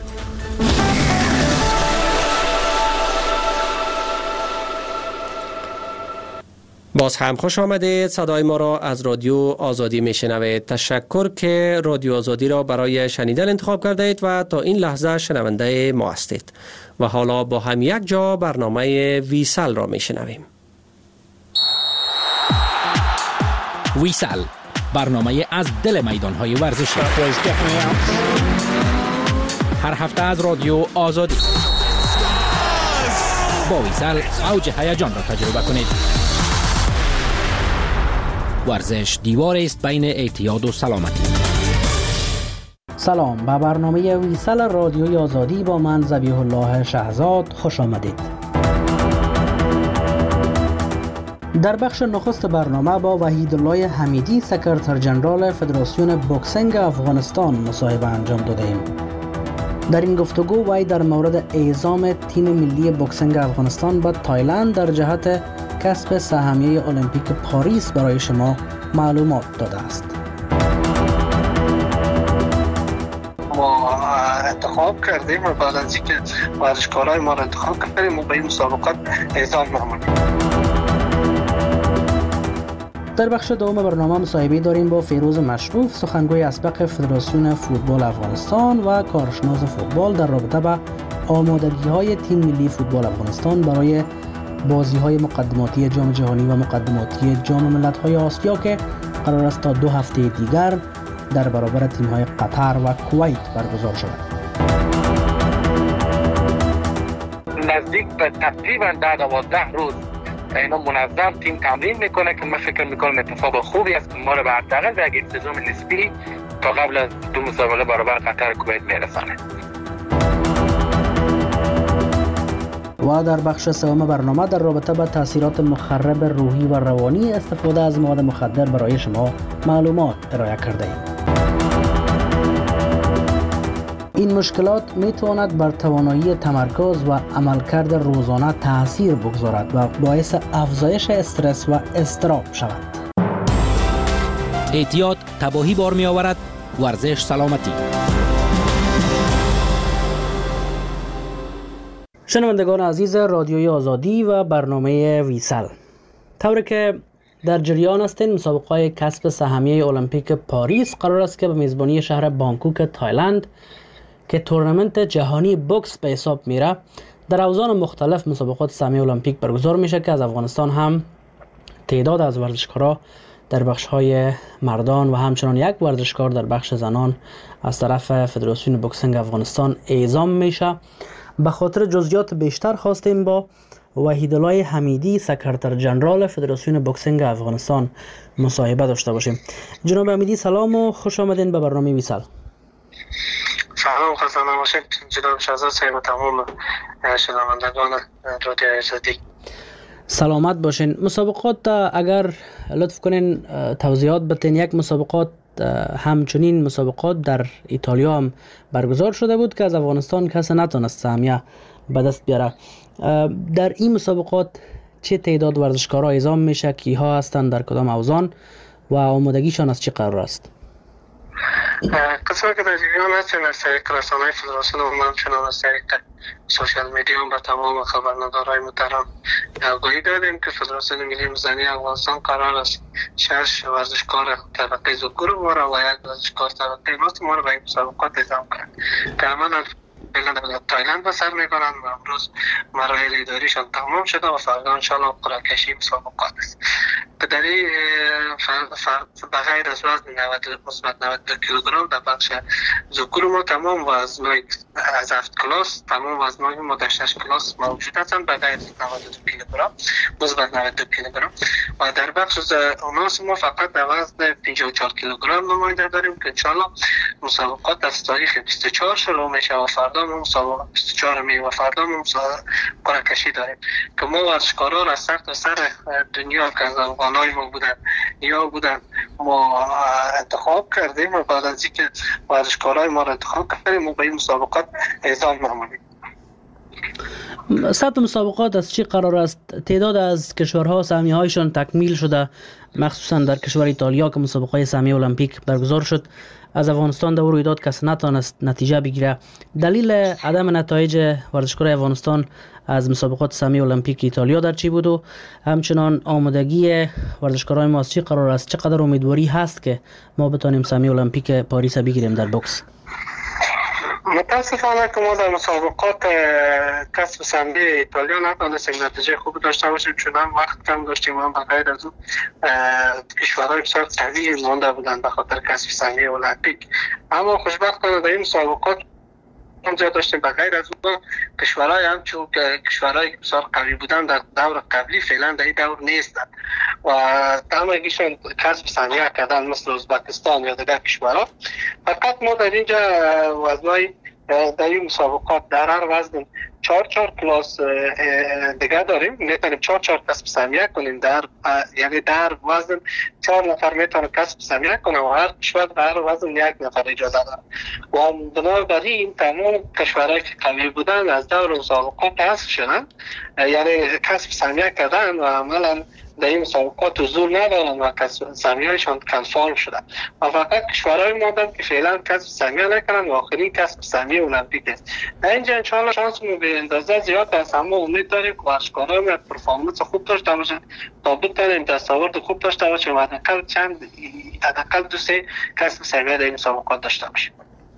باز هم خوش آمدید. صدای ما را از رادیو آزادی میشنوید. تشکر که رادیو آزادی را برای شنیدن انتخاب کرده اید و تا این لحظه شنونده ما هستید. و حالا با هم یک جا برنامه ویسل را میشنویم. ویسل، برنامه از دل میدان‌های ورزشی، هر هفته از رادیو آزادی. با ویسل اوج هیجان را تجربه کنید. ورزش دیوار است بین اعتیاد و سلامتی. سلام، به برنامه ویسل رادیوی آزادی با من ذبیح الله شهزاد خوش آمدید. در بخش نخست برنامه با وحیدالله حمیدی سکرتر جنرال فدراسیون بوکسینگ افغانستان مصاحبه انجام دادیم. در این گفتگو وی در مورد اعزام تیم ملی بوکسینگ افغانستان به تایلند در جهت کسب سهمیه المپیک پاریس برای شما معلومات داده است. ما انتخاب کردیم و بعد از اینکه ورزشکارای ما را انتخاب کردیم و به این مسابقات اعزام نمودیم. در بخش دوم برنامه مصاحبه داریم با فیروز مشروف، سخنگوی اسبق فدراسیون فوتبال افغانستان و کارشناس فوتبال در رابطه با آمادگی‌های تیم ملی فوتبال افغانستان برای بازی‌های مقدماتی جام جهانی و مقدماتی جام ملت‌های آسیا که قرار است تا 2 هفته دیگر در برابر تیم‌های قطر و کویت برگزار شود. نزدیک به تقریباً 12 روز اینا منظم تیم تمرین میکنه که من فکر میکنم اتفاق خوبی است که ما رو به حداقل در یک سزم نسبی تا قبل از 2 مسابقه برابر قطر کویت میرسانه. و در بخش سوم برنامه در رابطه با تاثیرات مخرب روحی و روانی استفاده از مواد مخدر برای شما معلومات ارائه کرده ایم. این مشکلات می تواند بر توانایی تمرکز و عملکرد روزانه تاثیر بگذارد و باعث افزایش استرس و اضطراب شود. احتیاط تباهی بار می آورد. ورزش سلامتی. شنوندگان عزیز رادیوی آزادی و برنامه ویسل، طوری که در جریان هستین مسابقه کسب سهمیه المپیک پاریس قرار است که به میزبانی شهر بانکوک تایلند که تورنمنت جهانی بوکس به حساب میره در اوزان مختلف مسابقات سهمیه المپیک برگزار میشه که از افغانستان هم تعداد از ورزشکارا در بخش‌های مردان و همچنان یک ورزشکار در بخش زنان از طرف فدراسیون بوکسینگ افغانستان اعزام میشه. به خاطر جزئیات بیشتر خواستیم با وحیدالله حمیدی سکرتر جنرال فدراسیون بوکسینگ افغانستان مصاحبه داشته باشیم. جناب حمیدی سلام و خوش آمدین به برنامه ویسل. سلام خسته نباشید جناب شهزاد صاحب و تمام شنوندگان رادیوی آزادی. سلامت باشین. مسابقات اگر لطف کنین توضیحات بدین. یک مسابقات همچنین مسابقات در ایتالیا هم برگزار شده بود که از افغانستان کسی نتونست سهمیه به دست بیاره. در این مسابقات چه تعداد ورزشکارا اعزام میشه، کیها هستند، در کدام اوزان و آمادگیشان از چه قرار است؟ قسمه که در جریان هستیم از طریق رسانه‌های فدراسیون و همچنان از طریق سوشال میدیا به تمام خبرنگارهای محترم آگاهی دادیم که فدراسیون ملی میزنی افغانستان قرار است 6 ورزشکار طبقه ذکور ما را و 1 ورزشکار طبقه ماست ما را به این مسابقات اعزام کنند که عملاً در تایلند به سر میبرند و امروز مراحل اداریشان تمام شده و فردا انشاءالله قرعه کشی مسابقات است. در این بغیر از وزن مثبت 92 کیلوگرم در بخش ذکور ما تمام وزن‌های از 7 کلاس تمام وزن‌های ما در 6 کلاس موجود هستند بغیر از 92 کیلوگرم مثبت 92 کیلوگرم و در بخش اناث ما فقط در وزن 54 کیلوگرم نماینده داریم که انشاءالله مسابقات از تاریخ 24 شروع میشه و فردا ما مسابقات 24 می و فردا ما قرعه کشی داریم که ما ورزشکاران از سر تا سر دنیا که از افغانای ما بودن یا بودن ما انتخاب کردیم و بعد از اینکه ورزشکارای ما را انتخاب کردیم و به این مسابقات اعزام نمودیم. سطح مسابقات از چی قرار است؟ تعداد از کشورها سهمیه هایشان تکمیل شده، مخصوصا در کشور ایتالیا که مسابقه سهمیه المپیک برگزار شد. از افغانستان در رویداد کس نتونست نتیجه بگیره. دلیل عدم نتایج ورزشکارای افغانستان از مسابقات سهمیه المپیک ایتالیا در چی بود و همچنان آمادگی ورزشکارای ما از چی قرار است؟ چقدر امیدواری هست که ما بتونیم سهمیه المپیک پاریس بگیریم در بوکس؟ متاسفانه که ما در مسابقات کسب سهمیه ایتالیا نتونستیم نتیجه خوب داشته باشیم چون هم وقت کم داشتیم و هم بغیر از اون کشورهای بسیار قوی مانده بودن به خاطر کسب سهمیه المپیک. اما خوشبختانه در این مسابقات اونجا داشتیم بغیر از اون کشورهای همچون کشورهای بسیار قوی بودن در دور قبلی فعلا در این دور نیستند و همگیشون کسب سهمیه کردن مثل ازبکستان یا دیگر کشورها. فقط ما در اینجا وزنهای در این مسابقات در هر وزن 4 کلاس دیگه داریم، میتونیم 4 کسب سهمیه کنیم یعنی در وزن 4 نفر میتونه کسب سهمیه کنه و هر کشور در هر وزن 1 نفر اجازه داره و بنابراین تمام کشورهایی که قوی بودن از دور مسابقات حذف شدن یعنی کسب سهمیه کردن و عملا در این مسابقات حضور ندارن و سهمیه‌هایشان کنفارم شده و فقط کشورهای ماندن که فعلا کسب سهمیه نکردن و آخرین کسب سهمیه المپیک است. در اینجا انشاءالله شانسمون به اندازه زیاد است، اما امید داریم که ورزشکاران پرفورمنس خوب داشته باشن تا بتونیم دستاورد خوب داشته باشیم و حداقل 2-3 کسب سهمیه در این مسابقات داشته باشیم.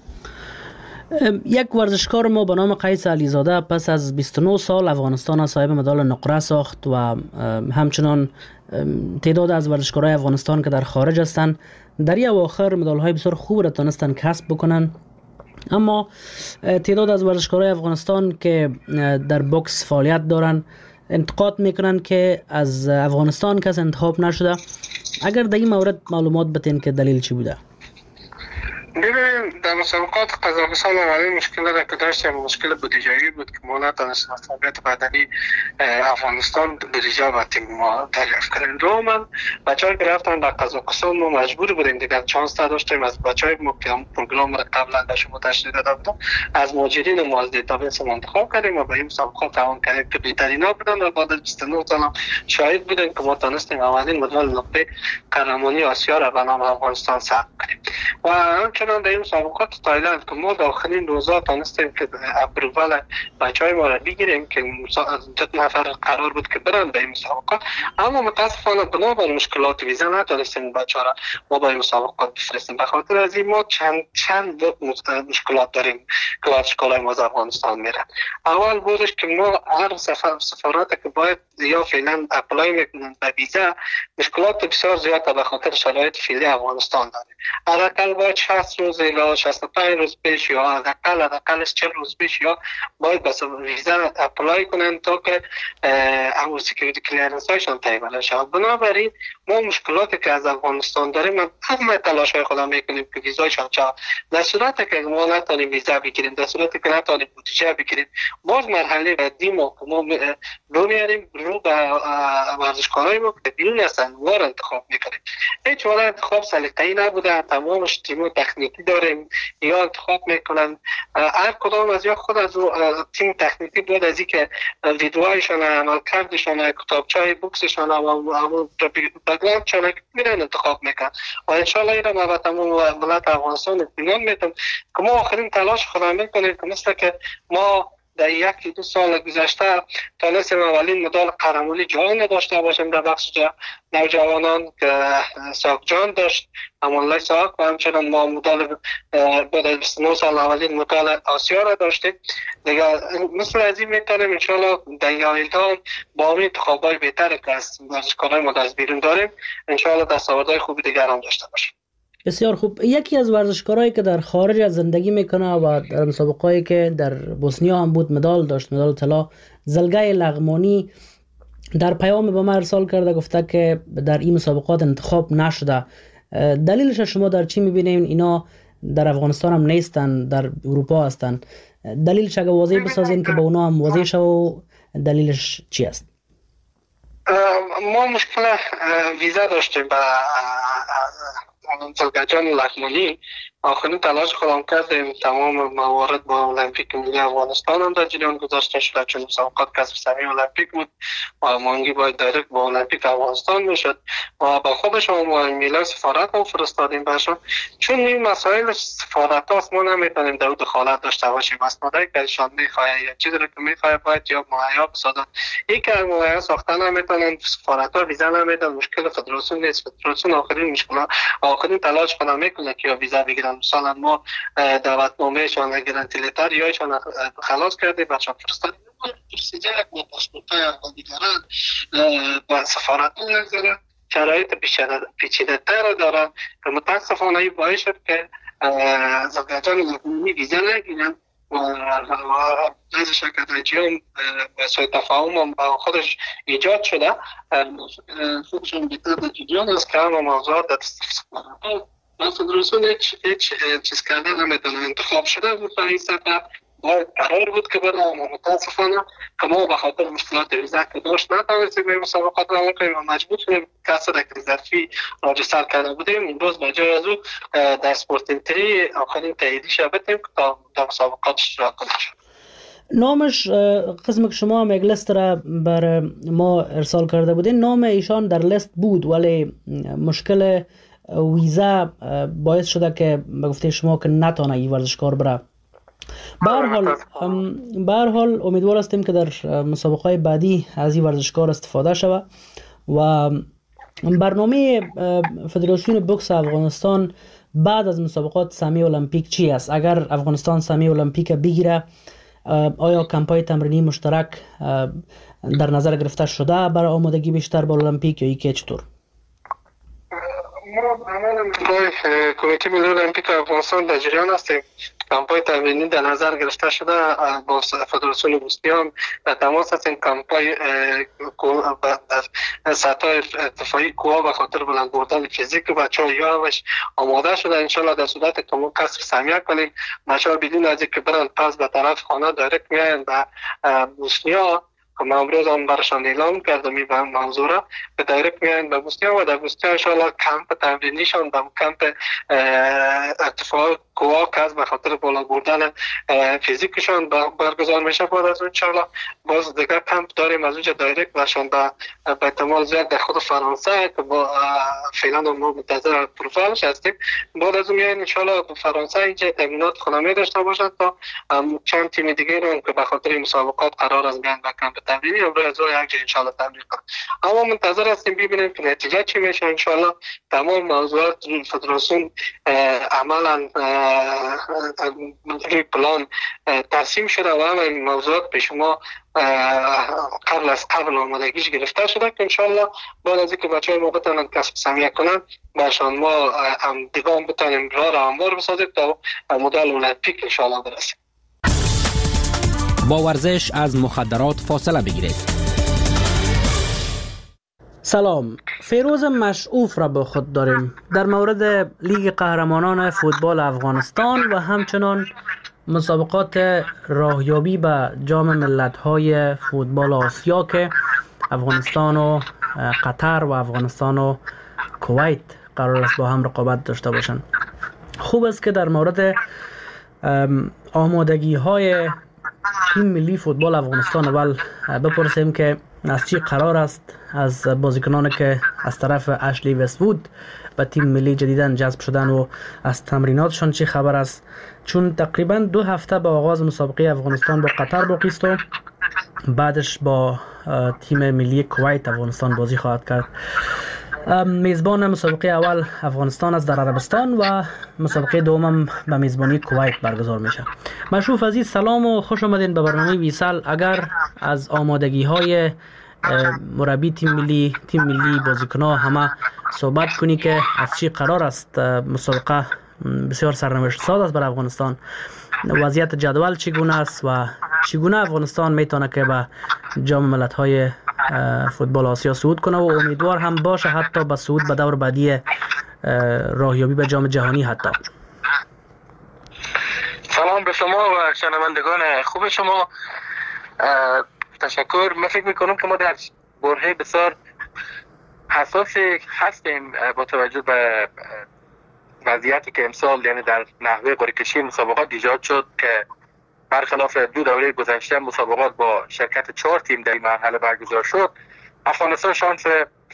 یک ورزشکار ما به نام قیس علیزاده پس از 29 سال افغانستان صاحب مدال نقره ساخت و همچنان تعداد از ورزشکارای افغانستان که در خارج هستند در این اواخر مدال های بسیار خوب را تونستن کسب بکنن. اما تعداد از ورزشکارای افغانستان که در بوکس فعالیت دارن انتقاد میکنن که از افغانستان کس انتخاب نشده. اگر در این مورد معلومات بتین که دلیل چی بوده؟ ببینیم در مسابقات قزاقستان اولین مشکل را که داشتیم مشکل بودجه‌ای بود که ما نتونستیم از تربیت بدنی افغانستان بودجه به تیم ما دریافت کنیم. دوما بچه‌ای که رفتن در قزاقستان ما مجبور بودیم دیگر چانس نداشتیم از بچه‌های پروگرام را قبلا به شما تشریح داده بودم از ماجرین ما از دیتابیس انتخاب کردیم و به این مسابقات توان کردیم که بهترینا بودن و بعد از 29 سال شاهد بودیم که ما تونستیم اولین مدال نقطه قهرمانی آسیا را به نام افغانستان ثبت کنیم. و همچنان در این مسابقات تایلند که ما داخلین روزا تونستیم که اپروال بچهای ما را بگیریم که 2 نفر قرار بود که برن به این مسابقات، اما متاسفانه بنابر مشکلات ویزا نتونستیم بچه‌ها را ما به این مسابقات بفرستیم. به خاطر از این ما چند مشکلات داریم که ورزشکارای ما از افغانستان میرن. اول بودش که ما هر سفارت که باید یا فعلا اپلای میکنن به ویزا مشکلات بسیار زیاد به خاطر شرایط فعلی افغانستان داریم. حداقل باید 60 روز یا 65 روز پیش یا حداقلش 40 روز پیش یا باید به ویزا اپلای کنن تا که امور سکیوریتی کلیرنس هایشان تایید شود. بنابراین ما مشکلاتی که از افغانستان داریم همه تلاش های خودم میکنیم که ویزایشان چا در صورتی که ما نتونیم ویزا بگیریم، در صورتی که نتونیم بودجه بگیریم، باز مرحله بعدی ما رو میاریم رو به ورزشکارای ما که بیرون هستن وار انتخاب میکنیم. هیچ وار انتخاب سلیقه‌ای نبوده، تمامش تیم تکنیکی داریم یا انتخاب میکنن هر کدام از یا خود از تیم تکنیکی بود از اینکه ویدیوهایشان عملکردشان کتابچه‌های بوکسشان و بگلاندشان میرن انتخاب میکنن و انشالله ایران و تمام ملت افغانستان اطمینان میدم که ما آخرین تلاش خودم میکنیم که مثل که ما در 1-2 سال گذشته تونستیم اولین مدال قهرمانی جهان داشته باشیم در بخش نوجوانان که ساق جان داشت، امان‌الله ساق، و همچنان ما مدال بعد از 29 سال اولین مدال آسیا را داشتیم. دیگه مثل از این میتونیم انشالله در آینده با این انتخابای بهتر که از ورزشکارای ما از بیرون داریم انشالله دستاوردهای خوبی دیگر هم داشته باشیم. بسیار خوب. یکی از ورزشکارایی که در خارج از زندگی میکنه و در مسابقه‌ای که در بوسنیا هم بود مدال داشت، مدال طلا، زلگای لغمانی، در پیام به ما ارسال کرده گفته که در این مسابقات انتخاب نشده. دلیلش شما در چی میبینین؟ اینا در افغانستان هم نیستن، در اروپا هستن. دلیلش اگه واضح بسازین که به اونا هم واضح شه و دلیلش چی است؟ ما مشکل ویزا داشتیم با زلگجان لغمانی. آخرین تلاش خودم کردیم تمام موارد با المپیک ملی افغانستان هم در جریان گذاشته شده چون مسابقات کسب سهمیه المپیک بود و مانگی باید دایرکت با المپیک افغانستان میشد و با خودشون ما ایمیل سفارت هم فرستادیم بهشون. چون این مسائل سفارت هاست ما نمیتونیم در دخالت داشته باشیم. اسنادایی که ایشان میخواه یا چیزی که میخواه باید یا مهیا بسازن. یک که مهیا ساخته نمیتونن، سفارت ها ویزا نمیدن، مشکل فدراسیون نیست. فدراسیون آخرین مشکل آخرین تلاش خودم میکنه که ویزا بگیرن. مثلا ما دعوتنامه‌شان گارانتی لتر یایشان خلاص کردیم بچه‌ها فرستادیم. پروسیجر با پاسپورت‌های دیگران با سفارت نگذاره، شرایط پیچیده‌تر دارن که متاسفانه این باعث شد که زلگجان لغمانی ویزا نگیرن و از شرکت هم به سوی تفاهم هم با خودش ایجاد شده. خودشون بیتر در جریان است که همه موضوعات در سفارت فدراسیون هیچ چیز کرده نمیتونه. انتخاب شده بود به این سبب باید قرار بود که برای اما متاسفانه که ما به خاطر مشکلات ویزا که داشت نتونستیم به مسابقات روان کنیم و مجبور شدیم کسی را که ظرفی راجستر کرده بودیم امروز به جای از او در سپورتینتری آخرین تاییدیش را بتیم که تا در مسابقات اشتراک کنیم. نامش قسم که شما هم یک لیست را بر ما ارسال کرده بودین، نام ایشان در لیست بود ولی مشکل ویزا باعث شده که به گفته شما که نتونه این ورزشکار بره. به هر حال امیدوار هستیم که در مسابقات بعدی از این ورزشکار استفاده شود. و برنامه فدراسیون بوکس افغانستان بعد از مسابقات سهمیه المپیک چی است؟ اگر افغانستان سهمیه المپیک بگیره آیا کمپای تمرینی مشترک در نظر گرفته شده برای آمادگی بیشتر با المپیک یا اینکه چطور؟ ما عملا کمیته ملی المپیک افغانستان در جریان هستیم کمپای تمرینی در نظر گرفته شده. با فدراسیون بوسنیا در تماس هستیم. کمپای در سطح ارتفاعی کوها به خاطر بلند بردن فیزیک بچه‌ها یادش آماده شده. انشالله در صورت که ما کسر سمیه کنیم بچه‌ها بدون از اینکه برن پس به طرف خانه دایرکت میاین به بوسنیا. ما امروز هم برشان اعلام کردم این منظوره به دایرکت میاین به بوسنیا و در بوسنیا انشالله کمپ تمرینیشان به کمپ ارتفاع کوها که از به خاطر بالا بردن فیزیکشان برگزار میشه. بعد از اون انشالله باز دیگر کمپ داریم از اونجا دایرکت برشان به احتمال زیاد در خود فرانسه که با فعلا ما منتظر پروفایلش هستیم. بعد از اون میاین انشالله به فرانسه اینجا تمرینات خونمی داشته باشد تا چند تیم دیگه رو که به خاطر مسابقات قرار است بیان به کمپ تمرینی امروز از یک جا انشالله تمرین کنیم. اما منتظر هستیم ببینیم که نتیجه چی میشه. انشالله تمام موضوعات فدراسیون عملا پلان ترسیم شده و همه موضوعات به شما قبل آمادگیش گرفته شده که انشالله بعد از اینکه بچه‌های ما بتونن کسب سمیه کنن برشان ما هم دیگه بتونیم راه را هموار بسازیم تا مدل المپیک انشالله برسیم. با ورزش از مخدرات فاصله بگیرید. سلام، فیروز مشعوف را با خود داریم در مورد لیگ قهرمانان فوتبال افغانستان و همچنان مسابقات راهیابی به جام ملت‌های فوتبال آسیا که افغانستان و قطر و افغانستان و کویت قرار است با هم رقابت داشته باشند. خوب است که در مورد آمادگی‌های تیم ملی فوتبال افغانستان اول بپرسیم که از چی قرار است از بازیکنانی که از طرف اشلی وست‌وود به تیم ملی جدیداً جذب شدن و از تمریناتشان چی خبر است، چون تقریباً 2 هفته به آغاز مسابقه افغانستان با قطر باقی است و بعدش با تیم ملی کویت افغانستان بازی خواهد کرد. میزبان مسابقه اول افغانستان است در عربستان و مسابقه دوم به میزبانی کویت برگزار میشه. مشروف عزیز سلام و خوش آمدین به برنامه ویسال. اگر از آمادگی های مربی تیم ملی بازیکن‌ها همه صحبت کنی که از چی قرار است. مسابقه بسیار سرنوشت ساز است برای افغانستان. وضعیت جدول چگونه است و چگونه افغانستان میتونه که به جام ملت‌های فوتبال آسیا صعود کنه و امیدوار هم باشه حتی به صعود به دور بعدی راهیابی به جام جهانی حتی. سلام به شما و شنوندگان خوب شما. تشکر. من فکر میکنم که ما در برهه بسیار حساسی هستیم با توجه به وضعیتی که امسال یعنی در نحوه قرعه کشی مسابقات ایجاد شد که برخلاف 2 دوره گذشته مسابقات با شرکت 4 تیم در این مرحله برگزار شد. افغانستان شانس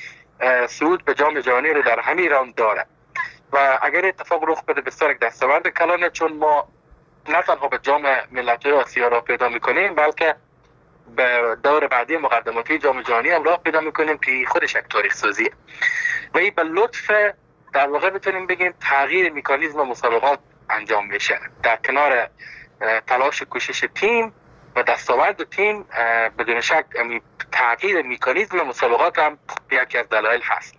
صعود به جام جهانی رو در همین راند داره و اگر اتفاق رخ بده بسیار یک دستاورد کلانه، چون ما نه تنها به جام ملت‌های آسیا را پیدا می‌کنیم بلکه به دور بعدی مقدماتی جام جهانی هم راه پیدا می‌کنیم که خودش یک تاریخ سازیه و این به لطف در واقع میتونیم بگیم تغییر مکانیزم مسابقات انجام میشه. در کنار تلاش کوشش تیم و دستاورد تیم بدون شک تغییر مکانیزم مسابقات هم یکی از دلایل هست.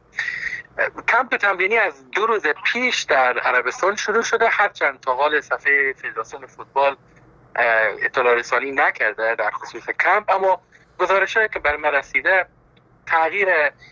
کمپ تمرینی از 2 روز پیش در عربستان شروع شده، هرچند تا حال صفحه فدراسیون فوتبال اطلاع رسانی نکرده در خصوص کمپ، اما گزارش‌هایی که بر من رسیده تغییر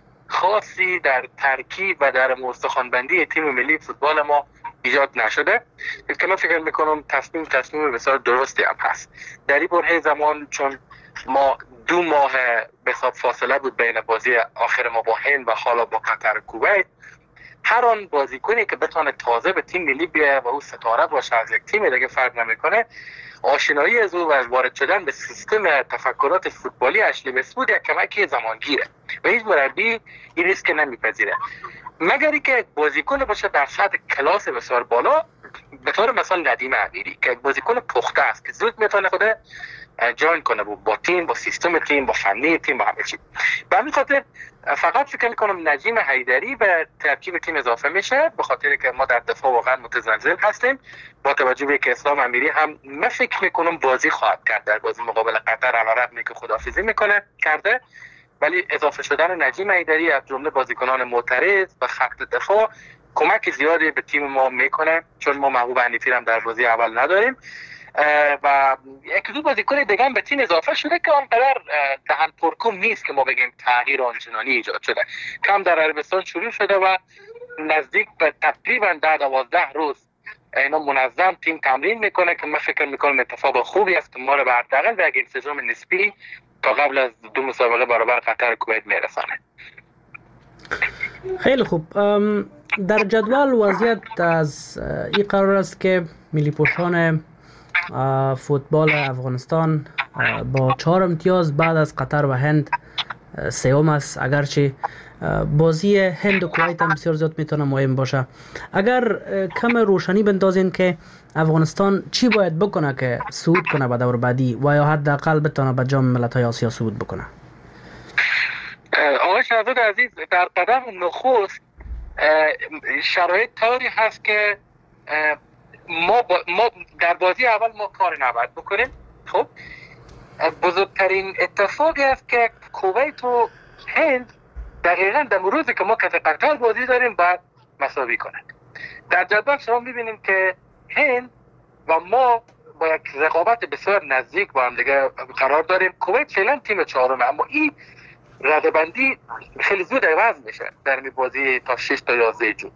خاصی در ترکیب و در مستخوان‌بندی تیم ملی فوتبال ما ایجاد نشده که من فکر میکنم تصمیم بسیار درستی هم هست. در این برهه زمان چون ما 2 ماه به حساب فاصله بود بین بازی آخر ما با هند و حالا با قطر کویت، هر آن بازیکنی که بتونه تازه به تیم ملی بیاد و او ستاره باشه از یک تیم دیگه فرق نمیکنه، آشنایی از او و وارد شدن به سیستم تفکرات فوتبالی اشلی وست‌وود یک کمکی زمانگیره و هیچ مربی این ریسک نمیپذیره مگر که بازیکن باشه در سطح کلاس بسیار بالا، به طور مثال ندیم امیری که بازیکن پخته است که زود میتونه خود جوین کنه با تیم، با سیستم تیم، با فنی تیم، با همه چی. به همین خاطر فقط فکر میکنم نجیم حیدری به ترکیب تیم اضافه میشه، به خاطر که ما در دفاع واقعا متزلزل هستیم. با توجه به که اسلام امیری هم من فکر میکنم بازی خواهد کرد در بازی مقابل قطر، علیرغم اینکه خداحافظی کرده، ولی اضافه شدن نجیم حیدری از جمله بازیکنان معترض و خط دفاع کمک زیادی به تیم ما میکنه، چون ما محبوب حنیفی هم در بازی اول نداریم و یک دو بازیکن دیگه هم به تیم اضافه شده که آنقدر دهن پرکوم نیست که ما بگیم تغییر آنچنانی ایجاد شده. کم در عربستان شروع شده و نزدیک به تقریبا 10-12 روز اینا منظم تیم تمرین میکنه که من فکر میکنم اتفاق خوبی است که ما رو به حداقل به یک انسجام نسبی تا قبل از 2 مسابقه برابر قطر کویت میرسانه. خیلی خوب. در جدول وضعیت از این قرار است که ملی پوشان فوتبال افغانستان با 4 امتیاز بعد از قطر و هند سوم است، اگرچه بازی هند و کویت هم بسیار زیاد میتونه مهم باشه. اگر کم روشنی بندازین که افغانستان چی باید بکنه که صعود کنه به دور بعدی و یا حداقل بتونه به جام ملت‌های آسیا صعود بکنه؟ آقای شهزاد عزیز، در قدم نخست شرایط طوری هست که ما در بازی اول ما کار نباید بکنیم. خب بزرگترین اتفاقی است که کویت و هند دقیقاً در روزی که ما قطر بازی داریم باید مساوی کنند. در جدول شما می‌بینیم که هند و ما با یک رقابت بسیار نزدیک با هم دیگه قرار داریم. کویت فعلا تیم 4م، اما این ردبندی خیلی زود عوض میشه در این بازی تا 6 تا 11 جون.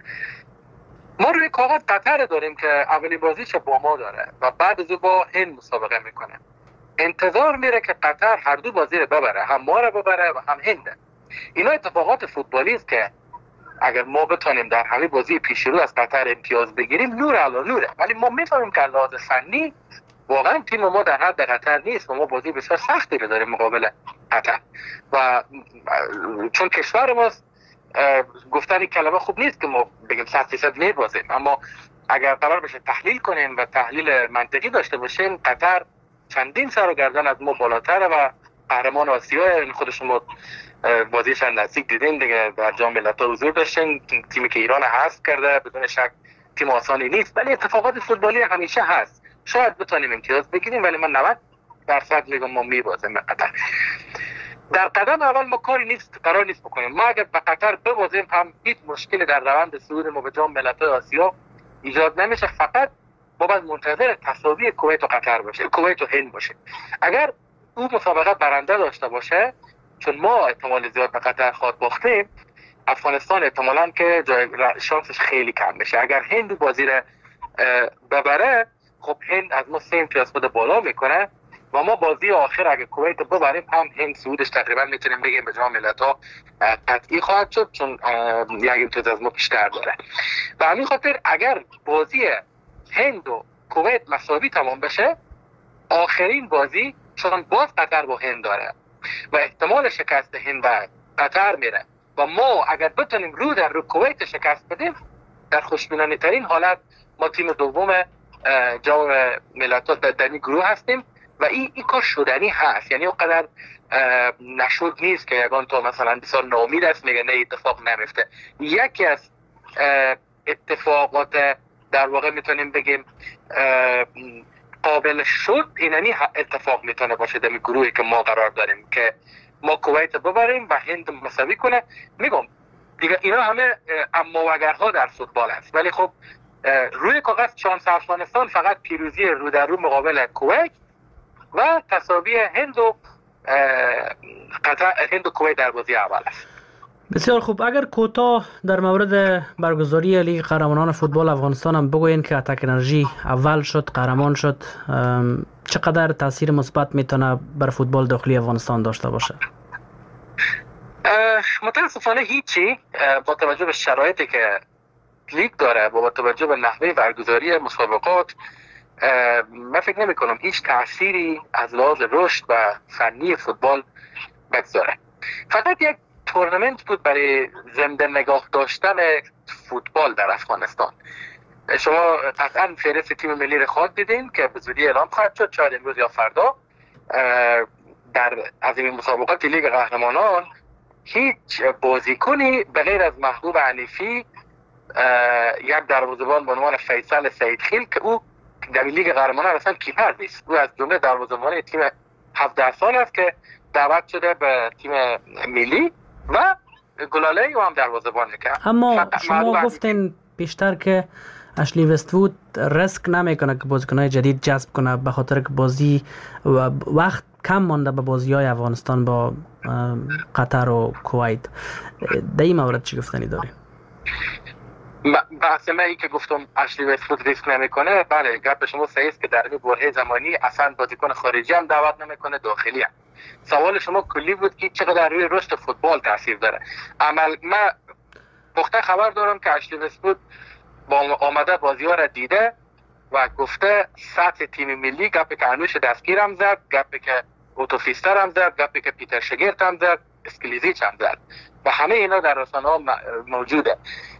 ما روی کاغذ قطر داریم که اولین بازیش با ما داره و بعد از با هند مسابقه میکنه. انتظار میره که قطر هر دو بازی رو ببره، هم ما رو ببره و هم هند. اینا اتفاقات فوتبالی است که اگر ما بتونیم در همه بازی پیش رو از قطر امتیاز بگیریم نور علی نوره، ولی ما میفهمیم که لحاظ فنی واقعا تیم ما در حد قطر نیست و ما بازی بسیار سختی رو داریم مقابل قطر و چون کشور ماست گفتن کلمه خوب نیست که ما بگیم 100% میبازیم، اما اگر قرار بشه تحلیل کنیم و تحلیل منطقی داشته باشیم قطر چندین سر و گردن از ما بالاتره و قهرمان آسیا خود شما بازیش نزدیک دیدین دیگه، در جام ملت‌ها حضور داشتین. تیمی که ایران حذف کرده بدون شک تیم آسانی نیست، ولی اتفاقات فوتبالی همیشه هست. شاید بتونیم امتیاز بگیریم ولی من 90% میگم ما میبازیم قطر. در قدم اول ما کاری نیست قرار نیست بکنیم. ما اگر به قطر ببازیم هم هیچ مشکلی در روند صعود ما به جام ملت‌های آسیا ایجاد نمیشه، فقط ما باید منتظر تساوی کویت و قطر باشه، کویت و هند باشه. اگر اون مسابقه برنده داشته باشه، چون ما احتمال زیاد به قطر خواهد باختیم، افغانستان احتمالاً که شانسش خیلی کم میشه. اگر هند بازی رو ببره خب هند از ما 3 امتیاز خود بالا میکنه و ما بازی آخر اگه کویت ببریم هم هند صعودش تقریبا میتونیم بگیم به جام ملت‌ها قطعی خواهد شد، چون یک امتیاز از ما بیشتر داره. و همین خاطر اگر بازی هند و کویت مساوی تمام بشه، آخرین بازی چون باز قطر با هند داره و احتمال شکست هند و قطر میره و ما اگر بتونیم رو در رو کویت شکست بدیم، در خوشبینانه ترین حالت ما تیم دوم جام ملت‌ها در این گروه هستیم و این کار شدنی هست. یعنی اونقدر نشد نیست که یگان تو مثلا بسیار ناامید است میگه نه اتفاق نمیفته. یکی از اتفاقات در واقع میتونیم بگیم قابل شد اینانی اتفاق میتونه باشه در گروهی که ما قرار داریم که ما کویت ببریم و هند مساوی کنه. میگم دیگه اینا همه اما و اگرها در فوتبال هست، ولی خب روی کاغذ شانس افغانستان فقط پیروزی رو در رو مقابل کویت و تساوی هند و کویت در بازی اول است. بسیار خوب. اگر کوتاه در مورد برگزاری لیگ قهرمانان فوتبال افغانستان هم بگوین که اتک انرژی اول شد، قهرمان شد، چقدر تاثیر مثبت میتونه بر فوتبال داخلی افغانستان داشته باشه؟ متاسفانه هیچی، با توجه به شرایطی که لیگ داره، با توجه به نحوه برگزاری مسابقات، من فکر نمی کنم هیچ تأثیری از لحاظ رشد و فنی فوتبال بگذاره. فقط یک تورنمنت بود برای زنده نگاه داشتن فوتبال در افغانستان. شما قطعا فهرست تیم ملی رو خواهد دیدین که به زودی اعلام خواهد شد، شاید امروز یا فردا. از این مسابقات لیگ قهرمانان هیچ بازیکنی به غیر از محبوب حنیفی، یک دروازه‌بان به عنوان فیصل سیدخیل که او در لیگ قهرمانان اصلا کیپر نیست، او از جمله دروازه‌بان تیم 17 سال است که دعوت شده به تیم ملی، و گلاله‌ای و هم دروازه‌بان که اما شما گفتین بیشتر که اشلی وست‌وود ریسک نمیکنه که بازیکن‌های جدید جذب کنه به خاطر که بازی و وقت کم مانده به بازی‌های افغانستان با قطر و کویت. در این مورد چی گفتنی داری؟ بحث من که گفتم اشلی وست‌وود ریسک نمیکنه، بله گپ شما صحیح است که در این برهه زمانی اصلا بازیکن خارجی هم دعوت نمیکنه، داخلی هم. سوال شما کلی بود که چقدر روی رشد فوتبال تاثیر داره. من پخته خبر دارم که اشلی وست‌وود با آمده بازی‌ها را دیده و گفته سطح تیم ملی، گپی که انوش دستگیر هم زد، گپی که اوتوفیستر هم زد، گپی که پیتر شگرت هم زد، اسکلیزیچ هم زد و همه اینا در رسانه‌ها موجوده.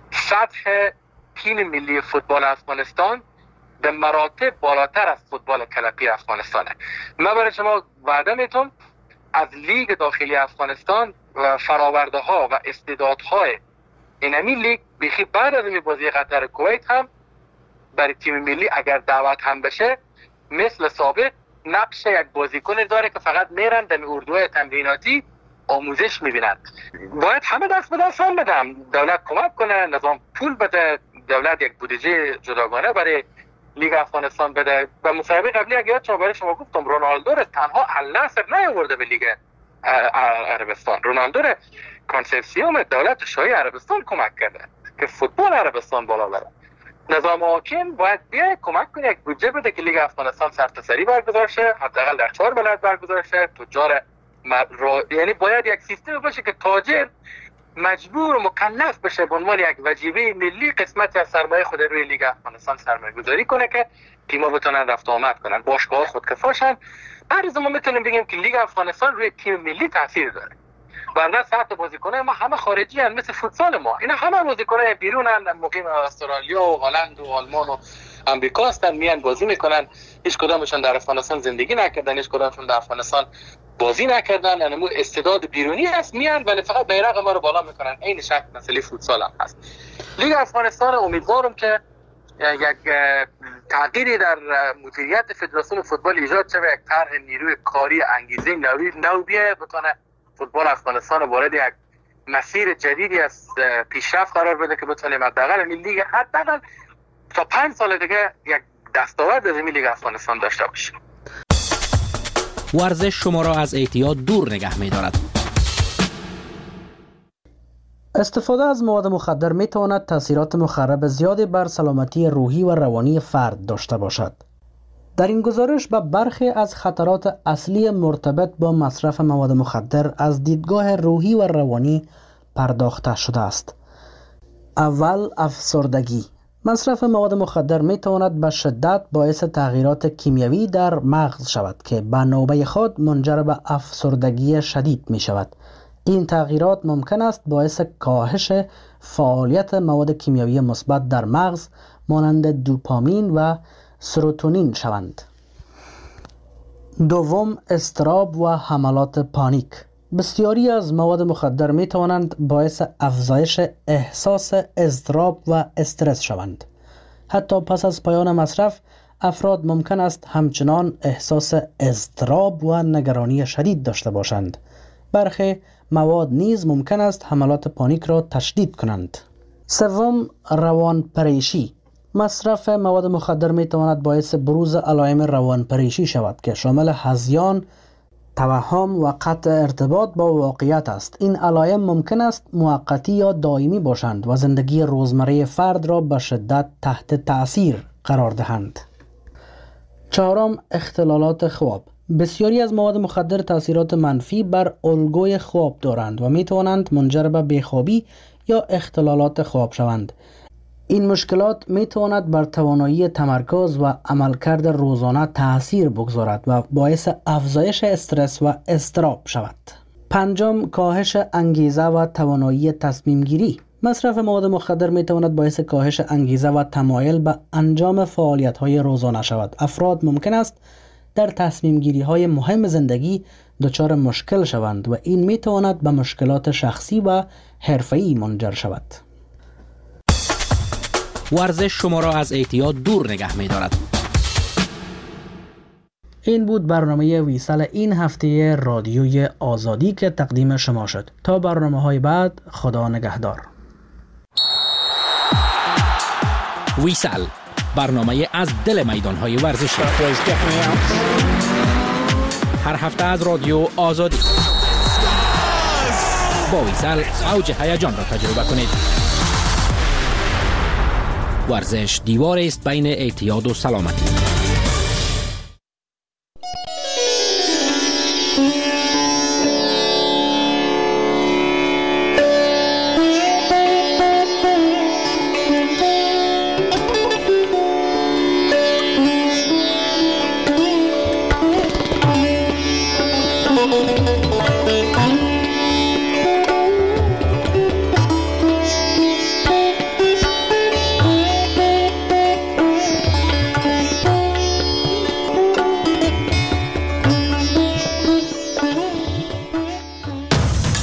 سطح تیم ملی فوتبال افغانستان به مراتب بالاتر از فوتبال کلپی افغانستانه. من برای شما وعده میتونم از لیگ داخلی افغانستان و فراورده ها و استعدادهای اینمی لیگ بیخی بعد از این بازی قطر کویت هم برای تیم ملی اگر دعوت هم بشه مثل سابق نقش یک بازیکن داره که فقط میرن در اردوهای تمریناتی آموزش میبینن. باید همه دست به دست هم بدم، دولت کمک کنه، نظام پول بده، دولت یک بودجه جداگانه برای لیگ افغانستان بده. و مصاحبه قبلی اگه یادتون برای شما گفتم رونالدو رو تنها النصر نیاورده به لیگ عربستان، رونالدو رو کانسورسیوم دولت شاهی عربستان کمک کرده که فوتبال عربستان بالا بره. نظام حاکم باید بیاید کمک کنه، یک بودجه بده که لیگ افغانستان سرتاسری برگزار شه، حداقل در 4 بلد برگزار شه. تجار یعنی باید یک سیستم باشه که تاجر مجبور و مکلف بشه به عنوان یک وجیبه ملی قسمتی از سرمایه خود روی لیگ افغانستان سرمایه گذاری کنه که تیم‌ها بتونن رفت و آمد کنن، باشگاه‌ها خودکفاشن. هر روز ما میتونیم بگیم که لیگ افغانستان روی تیم ملی تاثیر داره. ورنه سطح بازیکن‌های ما همه خارجی هستند، مثل فوتسال ما اینا همه بازیکن‌های بیرونن، مقیم استرالیا و هلند و آلمان و آمریکا هستن، میان بازی میکنن. هیچ کدامشون در افغانستان زندگی نکردن، هیچ کدامشون در افغانستان بازی نکردن. یعنی استعداد بیرونی هست، میان ولی فقط بیرق ما رو بالا میکنن. عین شکل مسئله فوتسال هم هست. لیگ افغانستان امیدوارم که یک تغییری در مدیریت فدراسیون فوتبال ایجاد شه، یک طرح نیروی کاری انگیزه نو بیه، بتونه فوتبال افغانستان وارد یک مسیر جدیدی از پیشرفت قرار بده که بتونیم حداقل این لیگ حداقل تا 5 سال دیگه یک دستاورد از این لیگ افغانستان داشته باشیم. ورزش شما را از اعتیاد دور نگه می‌دارد. استفاده از مواد مخدر می‌تواند تأثیرات مخرب زیادی بر سلامتی روحی و روانی فرد داشته باشد. در این گزارش به برخی از خطرات اصلی مرتبط با مصرف مواد مخدر از دیدگاه روحی و روانی پرداخته شده است. اول، افسردگی. مصرف مواد مخدر می تواند به شدت باعث تغییرات کیمیایی در مغز شود که به نوبه خود منجر به افسردگی شدید می شود. این تغییرات ممکن است باعث کاهش فعالیت مواد کیمیایی مثبت در مغز مانند دوپامین و سروتونین شوند. دوم، اضطراب و حملات پانیک. بسیاری از مواد مخدر می توانند باعث افزایش احساس اضطراب و استرس شوند. حتی پس از پایان مصرف، افراد ممکن است همچنان احساس اضطراب و نگرانی شدید داشته باشند. برخی مواد نیز ممکن است حملات پانیک را تشدید کنند. سوم، روانپریشی. مصرف مواد مخدر می تواند باعث بروز علائم روانپریشی شود که شامل هذیان، توهم و قطع ارتباط با واقعیت است. این علائم ممکن است موقتی یا دائمی باشند و زندگی روزمره فرد را به شدت تحت تأثیر قرار دهند. چهارم، اختلالات خواب. بسیاری از مواد مخدر تأثیرات منفی بر الگوی خواب دارند و می توانند منجر به بیخوابی یا اختلالات خواب شوند. این مشکلات می تواند بر توانایی تمرکز و عملکرد روزانه تأثیر بگذارد و باعث افزایش استرس و اضطراب شود. پنجم، کاهش انگیزه و توانایی تصمیم گیری. مصرف مواد مخدر می تواند باعث کاهش انگیزه و تمایل به انجام فعالیت های روزانه شود. افراد ممکن است در تصمیم گیری های مهم زندگی دچار مشکل شوند و این می تواند به مشکلات شخصی و حرفه‌ای منجر شود. ورزش شما را از اعتیاد دور نگه می دارد. این بود برنامه ویسال این هفته رادیوی آزادی که تقدیم شما شد. تا برنامه‌های بعد، خدا نگهدار. ویسال، برنامه از دل میدان‌های ورزشی. هر هفته از رادیو آزادی. با ویسال اوج هیجان را تجربه کنید. ورزش دیواری است بین اعتیاد و سلامتی.